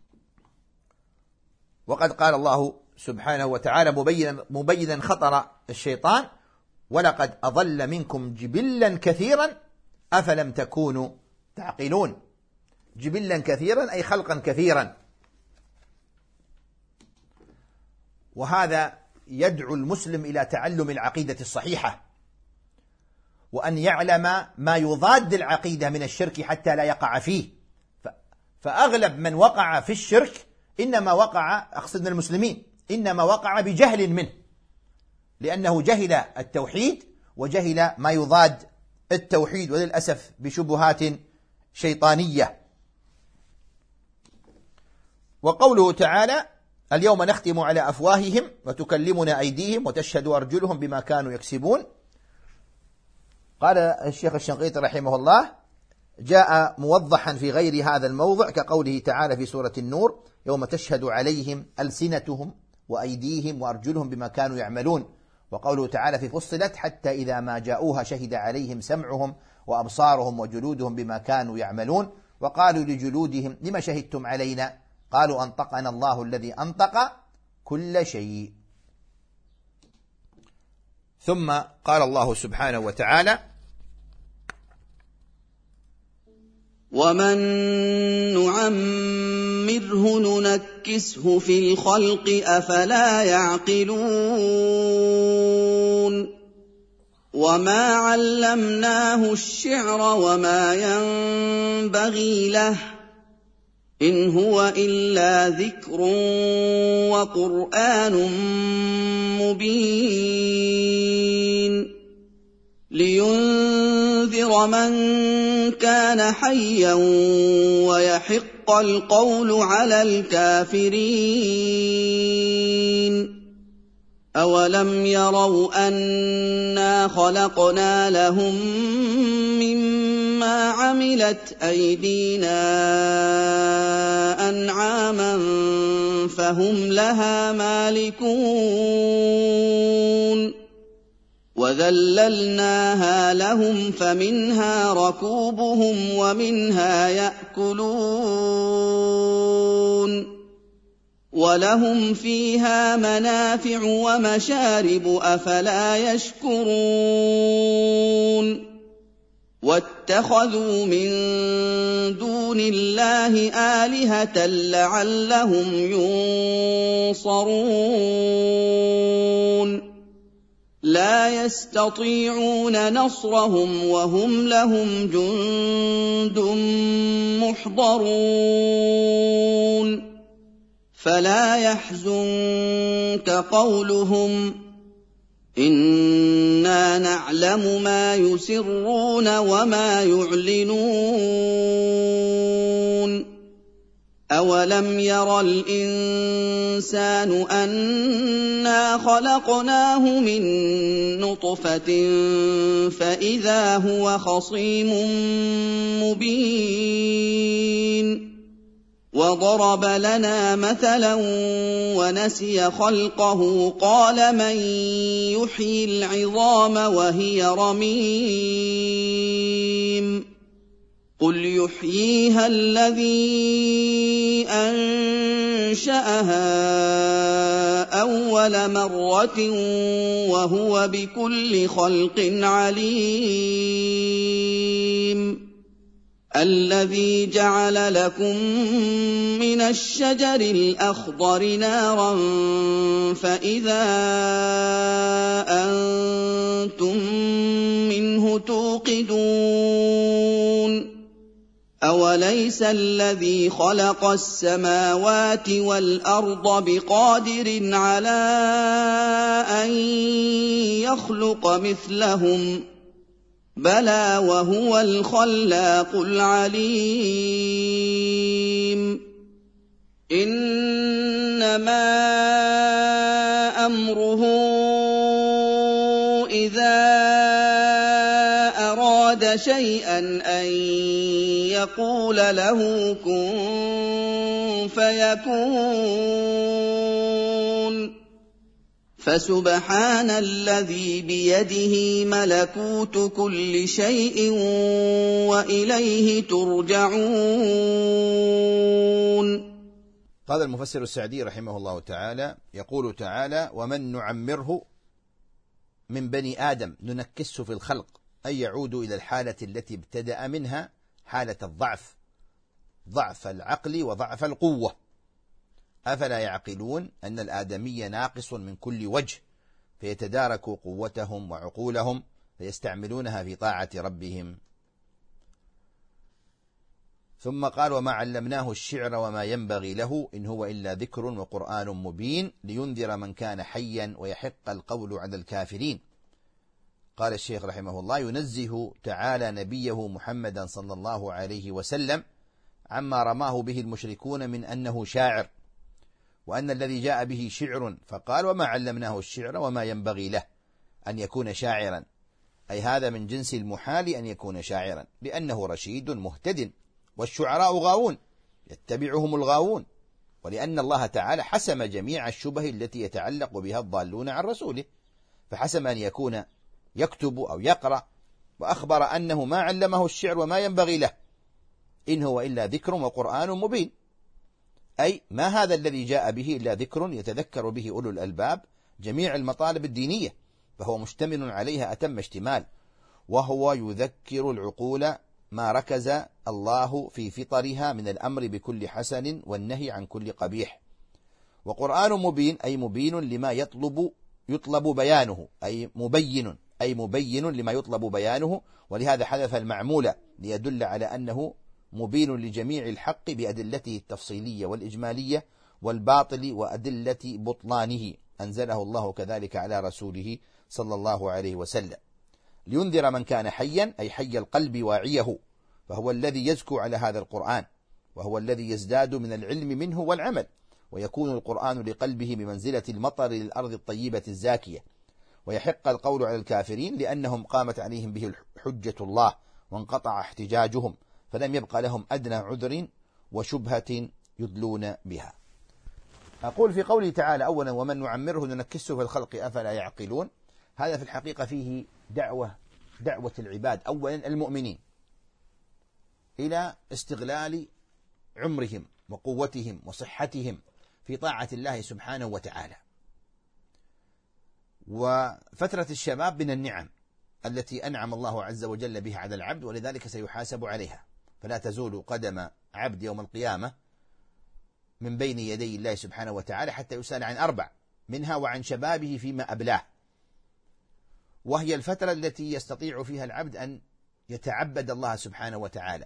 وقد قال الله سبحانه وتعالى مبينا خطر الشيطان: ولقد أضل منكم جبلا كثيرا أفلم تكونوا تعقلون. جبلا كثيرا أي خلقا كثيرا. وهذا يدعو المسلم إلى تعلم العقيدة الصحيحة، وأن يعلم ما يضاد العقيدة من الشرك حتى لا يقع فيه. فأغلب من وقع في الشرك إنما وقع، أقصد المسلمين، إنما وقع بجهل منه، لأنه جهل التوحيد وجهل ما يضاد التوحيد، وللأسف بشبهات شيطانية. وقوله تعالى: اليوم نختم على أفواههم وتكلمنا أيديهم وتشهد أرجلهم بما كانوا يكسبون. قال الشيخ الشنقيطي رحمه الله: جاء موضحا في غير هذا الموضع كقوله تعالى في سورة النور: يوم تشهد عليهم ألسنتهم وأيديهم وأرجلهم بما كانوا يعملون. وقوله تعالى في فصلت: حتى إذا ما جاءوها شهد عليهم سمعهم وأبصارهم وجلودهم بما كانوا يعملون. وقالوا لجلودهم: لما شهدتم علينا؟ قالوا أنطقنا الله الذي أنطق كل شيء. ثم قال الله سبحانه وتعالى: ومن نعمره ننكسه في الخلق أفلا يعقلون وما علمناه الشعر وما ينبغي له إن هو إلا ذكر وقرآن مبين لينذر من كان حيا ويحق القول على الكافرين أولم يروا أنا خلقنا لهم مما عملت أيدينا أنعاما فهم لها مالكون وذللناها لهم فمنها ركوبهم ومنها يأكلون ولهم فيها منافع ومشارب أفلا يشكرون واتخذوا من دون الله آلهة لعلهم ينصرون لا يستطيعون نصرهم وهم لهم جند محضرون فلا يحزنك قولهم إنا نعلم ما يسرون وما يعلنون أولم ير الإنسان أنا خلقناه من نطفة فإذا هو خصيم مبين وضرب لنا مثلا ونسي خلقه قال من يحيي العظام وهي رميم قل يحييها الذي أنشأها أول مرة وهو بكل خلق عليم الذي جعل لكم من الشجر الأخضر نارا فإذا أنتم منه توقدون أوليس الذي خلق السماوات والأرض بقادر على أن يخلق مثلهم بلى وهو الخلاق العليم إنما أمره إذا أراد شيئا أن يقول له كن فيكون فسبحان الذي بيده ملكوت كل شيء وإليه ترجعون. قال المفسر السعدي رحمه الله تعالى: يقول تعالى: ومن نعمره من بني آدم ننكسه في الخلق، أي يعود إلى الحالة التي ابتدأ منها، حالة الضعف، ضعف العقل وضعف القوة. أفلا يعقلون أن الآدمي ناقص من كل وجه، فيتدارك قوتهم وعقولهم فيستعملونها في طاعة ربهم. ثم قال: وما علمناه الشعر وما ينبغي له إن هو إلا ذكر وقرآن مبين لينذر من كان حيا ويحق القول على الكافرين. قال الشيخ رحمه الله: ينزه تعالى نبيه محمدا صلى الله عليه وسلم عما رماه به المشركون من أنه شاعر، وأن الذي جاء به شعر، فقال: وما علمناه الشعر وما ينبغي له أن يكون شاعرا، أي هذا من جنس المحال أن يكون شاعرا، لأنه رشيد مهتد، والشعراء غاوون يتبعهم الغاوون، ولأن الله تعالى حسم جميع الشبه التي يتعلق بها الضالون عن رسوله، فحسم أن يكون يكتب أو يقرأ، وأخبر أنه ما علمه الشعر وما ينبغي له إن هو إلا ذكر وقرآن مبين، أي ما هذا الذي جاء به إلا ذكر يتذكر به أولو الألباب جميع المطالب الدينية، فهو مشتمل عليها أتم اشتمال، وهو يذكر العقول ما ركز الله في فطرها من الأمر بكل حسن والنهي عن كل قبيح. وقرآن مبين أي مبين لما يطلب بيانه، أي مبين لما يطلب بيانه، ولهذا حذف المعمولة ليدل على أنه مبين لجميع الحق بأدلته التفصيلية والإجمالية والباطل وأدلة بطلانه، أنزله الله كذلك على رسوله صلى الله عليه وسلم لينذر من كان حيا أي حي القلب واعيه، فهو الذي يزكو على هذا القرآن، وهو الذي يزداد من العلم منه والعمل، ويكون القرآن لقلبه بمنزلة المطر للأرض الطيبة الزاكية، ويحق القول على الكافرين لأنهم قامت عليهم به حجة الله وانقطع احتجاجهم، فلم يبقى لهم أدنى عذر وشبهة يدلون بها. أقول في قوله تعالى أولا ومن نعمره ننكسه في الخلق أفلا يعقلون، هذا في الحقيقة فيه دعوة العباد أولا المؤمنين إلى استغلال عمرهم وقوتهم وصحتهم في طاعة الله سبحانه وتعالى. وفترة الشباب من النعم التي أنعم الله عز وجل بها على العبد، ولذلك سيحاسب عليها، فلا تزول قدم عبد يوم القيامة من بين يدي الله سبحانه وتعالى حتى يسأل عن 4 منها وعن شبابه فيما أبلاه، وهي الفترة التي يستطيع فيها العبد أن يتعبد الله سبحانه وتعالى،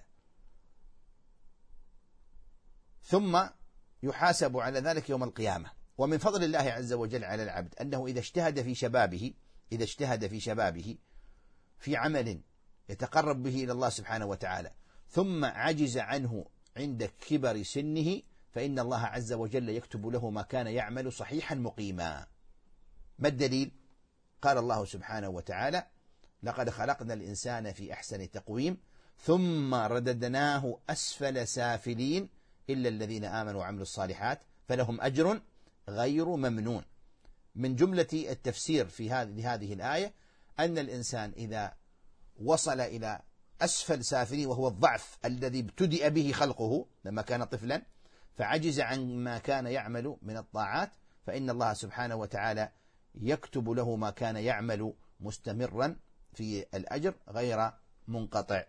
ثم يحاسب على ذلك يوم القيامة. ومن فضل الله عز وجل على العبد أنه إذا اجتهد في شبابه في عمل يتقرب به إلى الله سبحانه وتعالى ثم عجز عنه عند كبر سنه، فإن الله عز وجل يكتب له ما كان يعمل صحيحا مقيما. ما الدليل؟ قال الله سبحانه وتعالى لقد خلقنا الإنسان في أحسن تقويم ثم رددناه أسفل سافلين إلا الذين آمنوا وعملوا الصالحات فلهم أجر غير ممنون. من جملة التفسير في هذه الآية أن الإنسان إذا وصل إلى أسفل سافلين وهو الضعف الذي ابتدأ به خلقه لما كان طفلا فعجز عن ما كان يعمل من الطاعات، فإن الله سبحانه وتعالى يكتب له ما كان يعمل مستمرا في الأجر غير منقطع.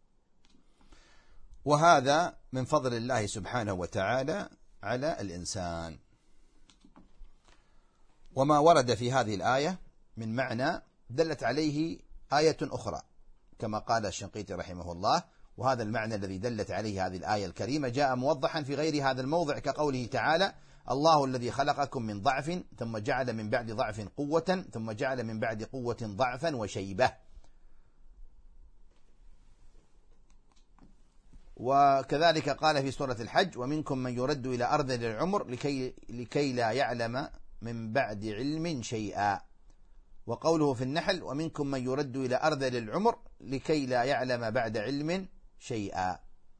وهذا من فضل الله سبحانه وتعالى على الإنسان. وما ورد في هذه الآية من معنى دلت عليه آية أخرى كما قال الشنقيطي رحمه الله، وهذا المعنى الذي دلت عليه هذه الآية الكريمة جاء موضحا في غير هذا الموضع كقوله تعالى الله الذي خلقكم من ضعف ثم جعل من بعد ضعف قوة ثم جعل من بعد قوة ضعفا وشيبة. وكذلك قال في سورة الحج ومنكم من يرد إلى أرذل العمر لكي لا يعلم من بعد علم شيئا. وقوله في النحل ومنكم من يرد إلى أرذل العمر لكي لا يعلم بعد علم شيئا.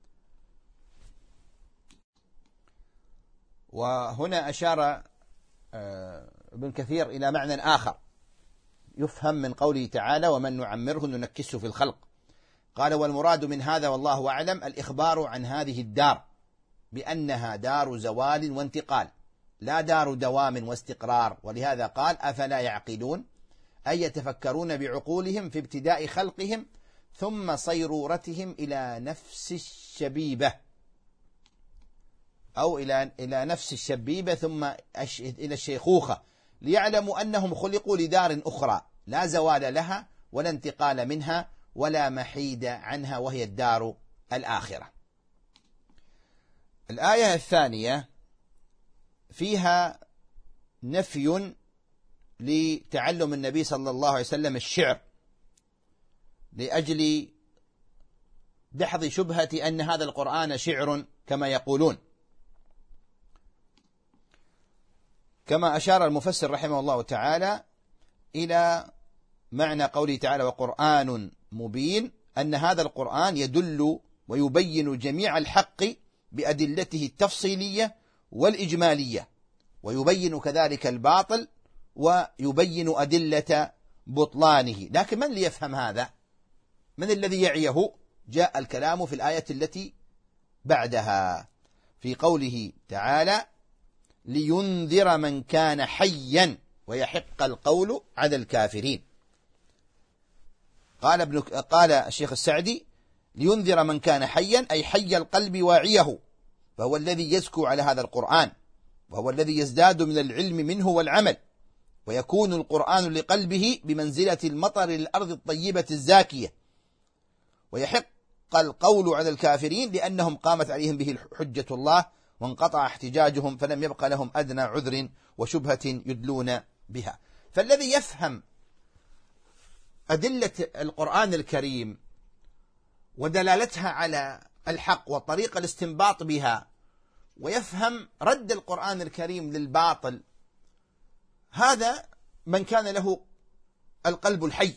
وهنا أشار ابن كثير إلى معنى آخر يفهم من قوله تعالى ومن نعمره ننكسه في الخلق. قال والمراد من هذا والله أعلم الإخبار عن هذه الدار بأنها دار زوال وانتقال لا دار دوام واستقرار، ولهذا قال أفلا يعقلون أي يتفكرون بعقولهم في ابتداء خلقهم ثم صيرورتهم إلى نفس الشبيبة أو إلى نفس الشبيبة ثم إلى الشيخوخة ليعلموا أنهم خلقوا لدار أخرى لا زوال لها ولا انتقال منها ولا محيد عنها وهي الدار الآخرة. الآية الثانية فيها نفي لتعلم النبي صلى الله عليه وسلم الشعر لأجل دحض شبهة أن هذا القرآن شعر كما يقولون، كما أشار المفسر رحمه الله تعالى إلى معنى قوله تعالى وقرآن مبين أن هذا القرآن يدل ويبين جميع الحق بأدلته التفصيلية والإجمالية، ويبين كذلك الباطل ويبين أدلة بطلانه. لكن من ليفهم هذا؟ من الذي يعيه؟ جاء الكلام في الآية التي بعدها في قوله تعالى لينذر من كان حيا ويحق القول على الكافرين. قال الشيخ السعدي لينذر من كان حيا أي حي القلب واعيه، فهو الذي يزكو على هذا القرآن، وهو الذي يزداد من العلم منه والعمل، ويكون القرآن لقلبه بمنزلة المطر للأرض الطيبة الزاكية، ويحق القول على الكافرين لأنهم قامت عليهم به حجة الله وانقطع احتجاجهم، فلم يبق لهم أدنى عذر وشبهة يدلون بها. فالذي يفهم أدلة القرآن الكريم ودلالتها على الحق وطريق الاستنباط بها، ويفهم رد القرآن الكريم للباطل، هذا من كان له القلب الحي،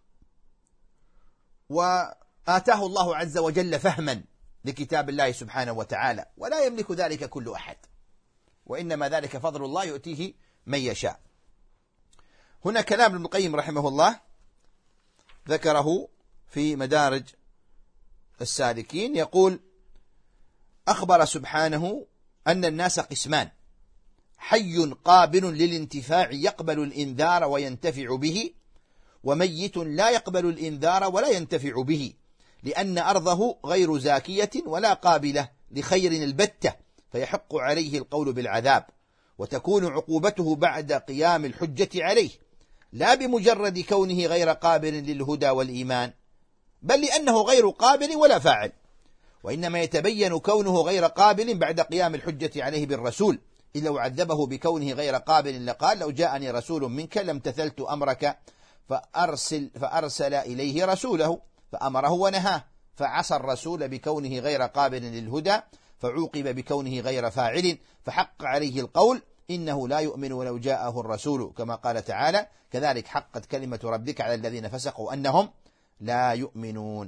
وآتاه الله عز وجل فهما لكتاب الله سبحانه وتعالى، ولا يملك ذلك كل أحد، وإنما ذلك فضل الله يؤتيه من يشاء. هنا كلام ابن القيم رحمه الله ذكره في مدارج السالكين، يقول أخبر سبحانه أن الناس قسمان: حي قابل للانتفاع يقبل الإنذار وينتفع به، وميت لا يقبل الإنذار ولا ينتفع به، لأن أرضه غير زاكية ولا قابلة لخير البتة، فيحق عليه القول بالعذاب، وتكون عقوبته بعد قيام الحجة عليه، لا بمجرد كونه غير قابل للهدى والإيمان، بل لأنه غير قابل ولا فاعل، وإنما يتبين كونه غير قابل بعد قيام الحجة عليه بالرسول، إذ لو عذبه بكونه غير قابل لقال لو جاءني رسول منك لامتثلت أمرك، فأرسل إليه رسوله فأمره ونهاه، فعصى الرسول بكونه غير قابل للهدى، فعوقب بكونه غير فاعل، فحق عليه القول إنه لا يؤمن ولو جاءه الرسول، كما قال تعالى: كذلك حقت كلمة ربك على الذين فسقوا أنهم لا يؤمنون.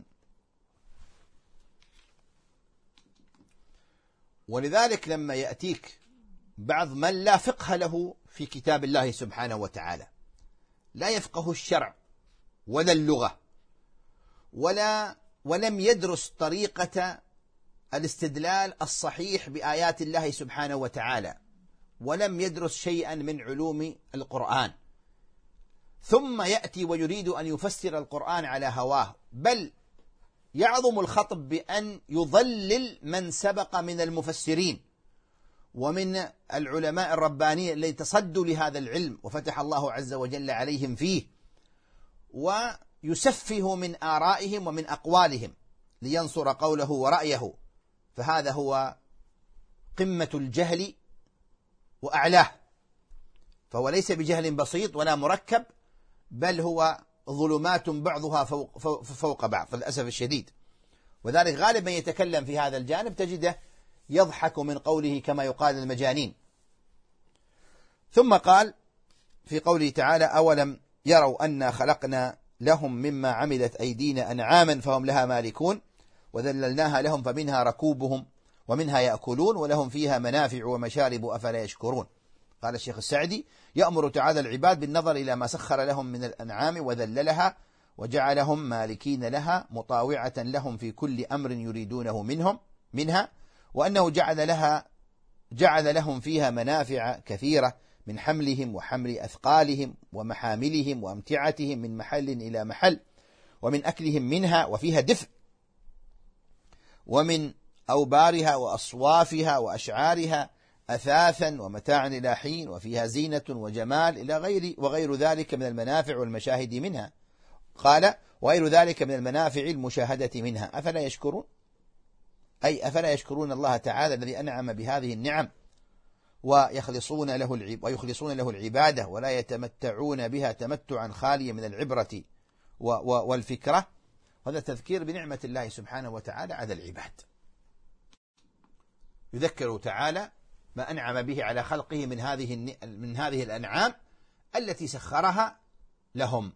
ولذلك لما يأتيك بعض من لا فقه له في كتاب الله سبحانه وتعالى، لا يفقه الشرع ولا اللغة ولم يدرس طريقة الاستدلال الصحيح بآيات الله سبحانه وتعالى، ولم يدرس شيئا من علوم القرآن، ثم يأتي ويريد أن يفسر القرآن على هواه، بل يعظم الخطب بأن يضلل من سبق من المفسرين ومن العلماء الربانيين الذي تصدوا لهذا العلم وفتح الله عز وجل عليهم فيه، ويسفه من آرائهم ومن أقوالهم لينصر قوله ورأيه، فهذا هو قمة الجهل وأعلاه، فهو ليس بجهل بسيط ولا مركب، بل هو ظلمات بعضها فوق بعض للأسف الشديد. وذلك غالبا يتكلم في هذا الجانب تجده يضحك من قوله كما يقال المجانين. ثم قال في قوله تعالى: أولم يروا أنا خلقنا لهم مما عملت أيدينا أنعاما فهم لها مالكون وذللناها لهم فمنها ركوبهم ومنها يأكلون ولهم فيها منافع ومشارب أفلا يشكرون. قال الشيخ السعدي: يأمر تعالى العباد بالنظر إلى ما سخر لهم من الأنعام وذللها وجعلهم مالكين لها مطاوعة لهم في كل أمر يريدونه منها، وأنه جعل لهم فيها منافع كثيرة من حملهم وحمل أثقالهم ومحاملهم وأمتعتهم من محل إلى محل، ومن أكلهم منها، وفيها دفء، ومن أوبارها وأصوافها وأشعارها أثاثا ومتاعا إلى حين، وفيها زينة وجمال إلى وغير ذلك من المنافع والمشاهد منها. قال: وغير ذلك من المنافع المشاهدة منها، أفلا يشكرون؟ أي أفلا يشكرون الله تعالى الذي أنعم بهذه النعم ويخلصون له العبادة ولا يتمتعون بها تمتعا خاليا من العبرة والفكرة. هذا تذكير بنعمة الله سبحانه وتعالى على العباد، يذكر تعالى ما أنعم به على خلقه من هذه الأنعام التي سخرها لهم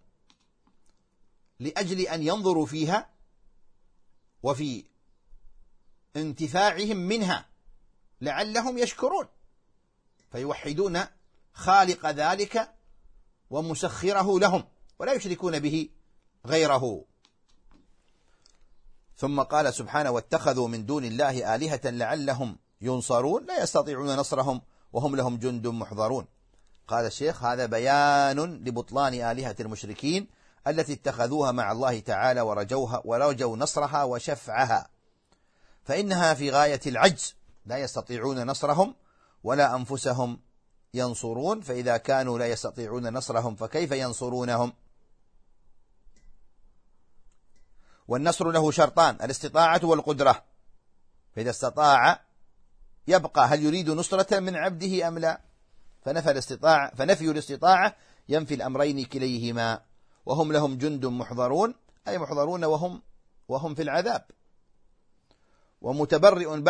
لأجل أن ينظروا فيها وفي انتفاعهم منها لعلهم يشكرون، فيوحدون خالق ذلك ومسخره لهم ولا يشركون به غيره. ثم قال سبحانه: واتخذوا من دون الله آلهة لعلهم ينصرون لا يستطيعون نصرهم وهم لهم جند محضرون. قال الشيخ: هذا بيان لبطلان آلهة المشركين التي اتخذوها مع الله تعالى ورجوا نصرها وشفعها، فإنها في غاية العجز، لا يستطيعون نصرهم ولا أنفسهم ينصرون، فإذا كانوا لا يستطيعون نصرهم فكيف ينصرونهم؟ والنصر له شرطان: الاستطاعة والقدرة، فإذا استطاع يبقى هل يريد نصرة من عبده أم لا، فنفي الاستطاعة ينفي الأمرين كليهما. وهم لهم جند محضرون، أي محضرون وهم في العذاب، ومتبرئ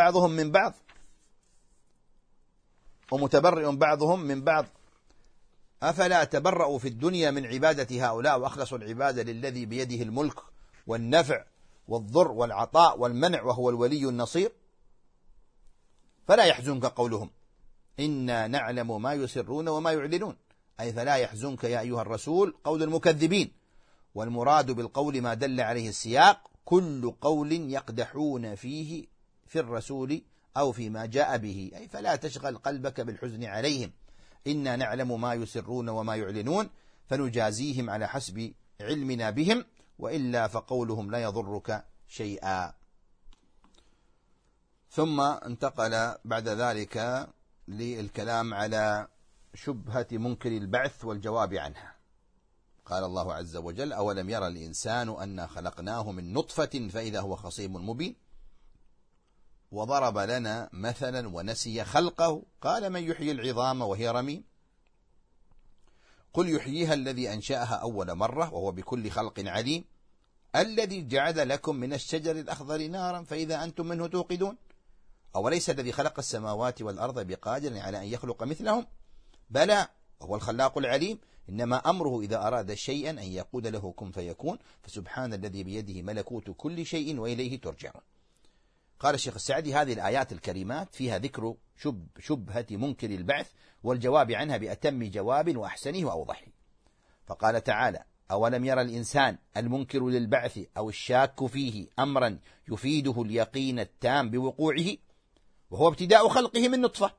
بعضهم من بعض، أفلا تبرأوا في الدنيا من عبادة هؤلاء وأخلصوا العبادة للذي بيده الملك والنفع والضر والعطاء والمنع وهو الولي النصير؟ فلا يحزنك قولهم إنا نعلم ما يسرون وما يعلنون، أي فلا يحزنك يا أيها الرسول قول المكذبين، والمراد بالقول ما دل عليه السياق، كل قول يقدحون فيه في الرسول أو فيما جاء به، أي فلا تشغل قلبك بالحزن عليهم، إنا نعلم ما يسرون وما يعلنون فنجازيهم على حسب علمنا بهم، وإلا فقولهم لا يضرك شيئا. ثم انتقل بعد ذلك للكلام على شبهة منكر البعث والجواب عنها. قال الله عز وجل: أولم يرى الإنسان أنا خلقناه من نطفة فإذا هو خصيم مبين، وضرب لنا مثلا ونسي خلقه، قال: من يحيي العظام وهي رميم، قل يحييها الذي أنشأها أول مرة وهو بكل خلق عليم، الذي جعل لكم من الشجر الأخضر نارا فإذا أنتم منه توقدون، أوليس الذي خلق السماوات والأرض بقادر على أن يخلق مثلهم، بلى وهو الخلاق العليم، إنما أمره إذا أراد شيئا أن يقول له كن فيكون، فسبحان الذي بيده ملكوت كل شيء وإليه ترجعون. قال الشيخ السعدي: هذه الآيات الكريمات فيها ذكر شبهة منكر البعث والجواب عنها بأتم جواب وأحسنه وأوضحه. فقال تعالى: أولم يرى الإنسان المنكر للبعث أو الشاك فيه أمرا يفيده اليقين التام بوقوعه، وهو ابتداء خلقه من نطفة،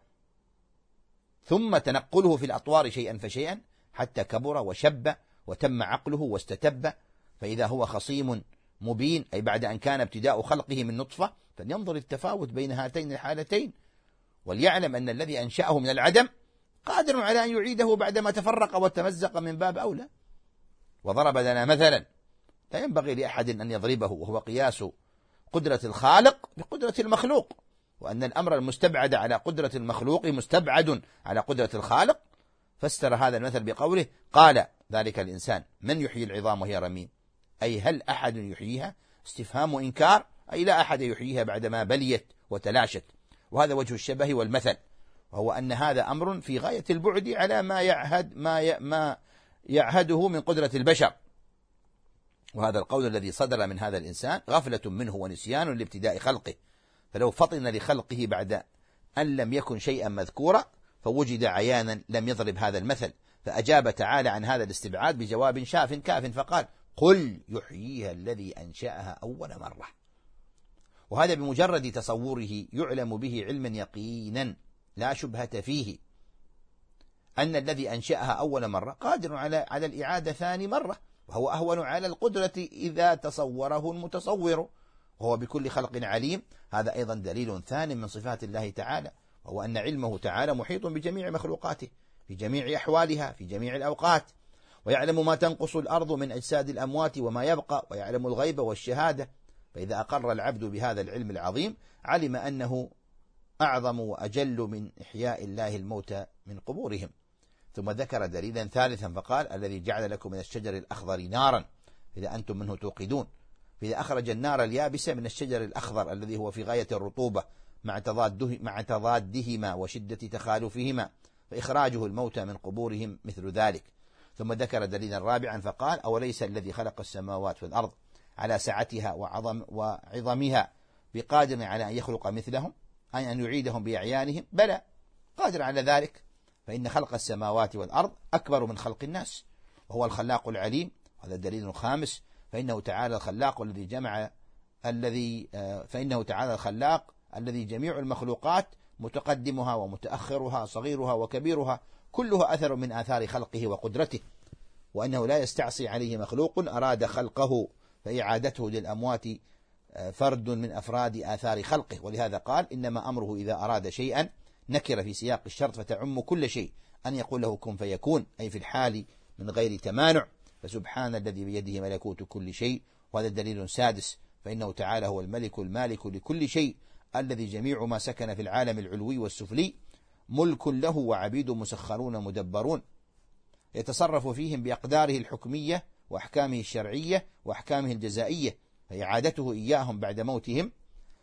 ثم تنقله في الأطوار شيئا فشيئا حتى كبر وشب وتم عقله واستتب، فإذا هو خصيم مبين، أي بعد أن كان ابتداء خلقه من نطفة، فلينظر التفاوت بين هاتين الحالتين، وليعلم أن الذي أنشأه من العدم قادر على أن يعيده بعدما تفرق وتمزق من باب أولى. وضرب لنا مثلا لا ينبغي لأحد أن يضربه، وهو قياس قدرة الخالق بقدرة المخلوق، وأن الأمر المستبعد على قدرة المخلوق مستبعد على قدرة الخالق. فسر هذا المثل بقوله: قال ذلك الإنسان من يحيي العظام وهي رميم، أي هل أحد يحييها؟ استفهام إنكار، أي لا أحد يحييها بعدما بليت وتلاشت. وهذا وجه الشبه والمثل، وهو أن هذا أمر في غاية البعد على ما يعهده من قدرة البشر، وهذا القول الذي صدر من هذا الإنسان غفلة منه ونسيان لابتداء خلقه، فلو فطن لخلقه بعد أن لم يكن شيئا مذكورا فوجد عيانا لم يضرب هذا المثل، فأجاب تعالى عن هذا الاستبعاد بجواب شاف كاف، فقال: قل يحييها الذي أنشأها أول مرة. وهذا بمجرد تصوره يعلم به علما يقينا لا شبهة فيه أن الذي أنشأها أول مرة قادر على الإعادة ثاني مرة، وهو أهون على القدرة إذا تصوره المتصور، وهو بكل خلق عليم. هذا أيضا دليل ثاني من صفات الله تعالى، وهو أن علمه تعالى محيط بجميع مخلوقاته في جميع أحوالها في جميع الأوقات، ويعلم ما تنقص الأرض من أجساد الأموات وما يبقى، ويعلم الغيب والشهادة. فإذا أقر العبد بهذا العلم العظيم علم أنه أعظم وأجل من إحياء الله الموتى من قبورهم. ثم ذكر دليلا ثالثا فقال: الذي جعل لكم من الشجر الأخضر نارا إذا أنتم منه توقدون، فإذا أخرج النار اليابسة من الشجر الأخضر الذي هو في غاية الرطوبة مع تضادهما وشدة تخالفهما، فإخراجه الموتى من قبورهم مثل ذلك. ثم ذكر دليلا رابعا فقال: أوليس الذي خلق السماوات والأرض على سعتها وعظمها بقادر على أن يخلق مثلهم، أي أن يعيدهم بأعيانهم؟ بلى قادر على ذلك، فإن خلق السماوات والأرض أكبر من خلق الناس، وهو الخلاق العليم. هذا الدليل الخامس، فإنه تعالى الخلاق الذي جميع المخلوقات متقدمها ومتأخرها صغيرها وكبيرها كلها أثر من آثار خلقه وقدرته، وأنه لا يستعصي عليه مخلوق أراد خلقه فإعادته للأموات فرد من أفراد آثار خلقه. ولهذا قال إنما أمره إذا أراد شيئا نكر في سياق الشرط فتعم كل شيء أن يقول له كن فيكون، أي في الحال من غير تمانع. فسبحان الذي بيده ملكوت كل شيء. وهذا دليل سادس، فإنه تعالى هو الملك المالك لكل شيء، الذي جميع ما سكن في العالم العلوي والسفلي ملك له وعبيد مسخرون مدبرون، يتصرف فيهم بأقداره الحكمية وأحكامه الشرعية وأحكامه الجزائية، فإعادته إياهم بعد موتهم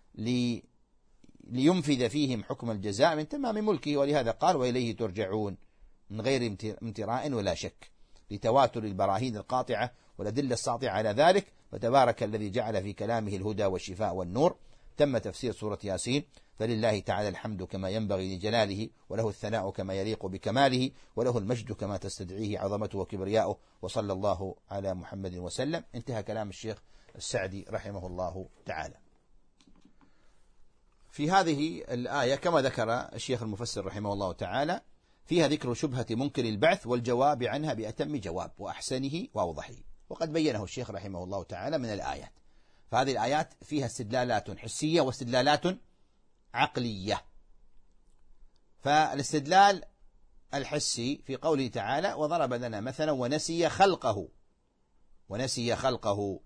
لينفذ فيهم حكم الجزاء من تمام ملكه. ولهذا قال وإليه ترجعون من غير امتراء ولا شك، لتواتر البراهين القاطعة والأدلة الساطعة على ذلك. فتبارك الذي جعل في كلامه الهدى والشفاء والنور. تم تفسير سورة ياسين. فلله تعالى الحمد كما ينبغي لجلاله، وله الثناء كما يليق بكماله، وله المجد كما تستدعيه عظمته وكبرياؤه، وصلى الله على محمد وسلم. انتهى كلام الشيخ السعدي رحمه الله تعالى. في هذه الآية كما ذكر الشيخ المفسر رحمه الله تعالى فيها ذكر شبهة منكر البعث والجواب عنها بأتم جواب وأحسنه وأوضحه، وقد بينه الشيخ رحمه الله تعالى من الآيات. فهذه الآيات فيها استدلالات حسية واستدلالات عقلية. فالاستدلال الحسي في قوله تعالى وضرب لنا مثلا ونسي خلقه.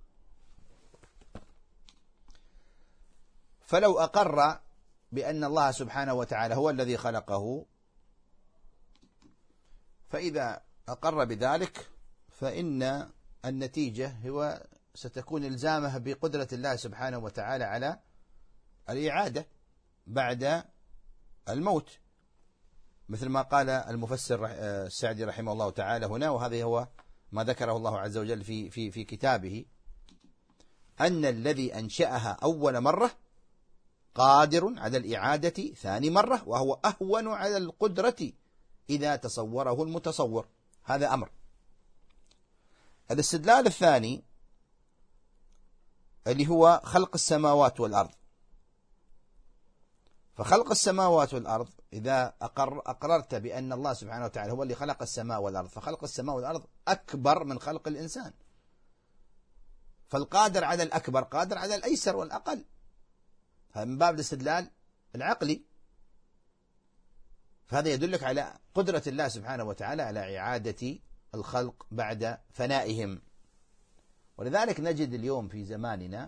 فلو أقر بأن الله سبحانه وتعالى هو الذي خلقه، فإذا أقر بذلك فإن النتيجة هو ستكون إلزامه بقدرة الله سبحانه وتعالى على الإعادة بعد الموت، مثل ما قال المفسر السعدي رحمه الله تعالى هنا، وهذا هو ما ذكره الله عز وجل في كتابه، أن الذي أنشأها أول مرة قادر على الإعادة ثاني مرة، وهو أهون على القدرة إذا تصوره المتصور. هذا أمر. الاستدلال الثاني اللي هو خلق السماوات والأرض. فخلق السماوات والأرض إذا أقررت بأن الله سبحانه وتعالى هو اللي خلق السماء والأرض، فخلق السماء والأرض أكبر من خلق الإنسان، فالقادر على الأكبر قادر على الأيسر والأقل. هذا من باب الاستدلال العقلي. فهذا يدلك على قدرة الله سبحانه وتعالى على إعادة الخلق بعد فنائهم. ولذلك نجد اليوم في زماننا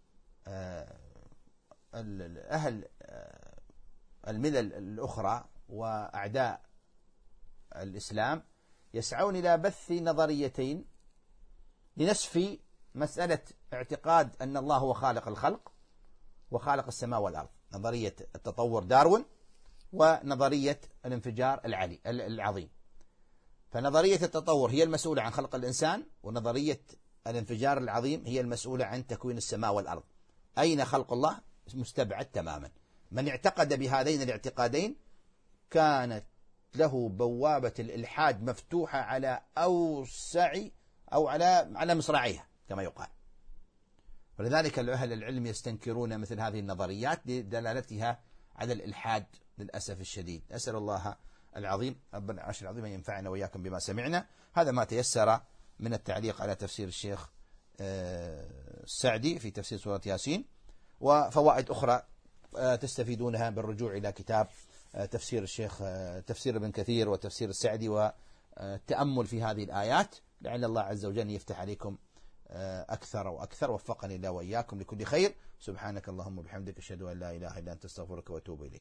أهل الملل الأخرى وأعداء الإسلام يسعون إلى بث نظريتين لنسفي مسألة اعتقاد أن الله هو خالق الخلق وخالق السماء والأرض، نظرية التطور داروين ونظرية الانفجار العظيم. فنظرية التطور هي المسؤولة عن خلق الإنسان، ونظرية الانفجار العظيم هي المسؤولة عن تكوين السماء والأرض. أين خلق الله؟ مستبعد تماما. من اعتقد بهذين الاعتقادين كانت له بوابة الإلحاد مفتوحة على أوسع أو على مصراعيها كما يقال. ولذلك أهل العلم يستنكرون مثل هذه النظريات لدلالتها على الإلحاد للأسف الشديد. أسأل الله العظيم رب العرش العظيم أن ينفعنا وإياكم بما سمعنا. هذا ما تيسر من التعليق على تفسير الشيخ السعدي في تفسير سورة ياسين، وفوائد أخرى تستفيدونها بالرجوع إلى كتاب تفسير الشيخ تفسير ابن كثير وتفسير السعدي والتأمل في هذه الآيات، لعل الله عز وجل يفتح عليكم أكثر وأكثر. وفقني الله وإياكم لكل خير. سبحانك اللهم وبحمدك أشهد أن لا إله إلا أنت أستغفرك وأتوب إليك.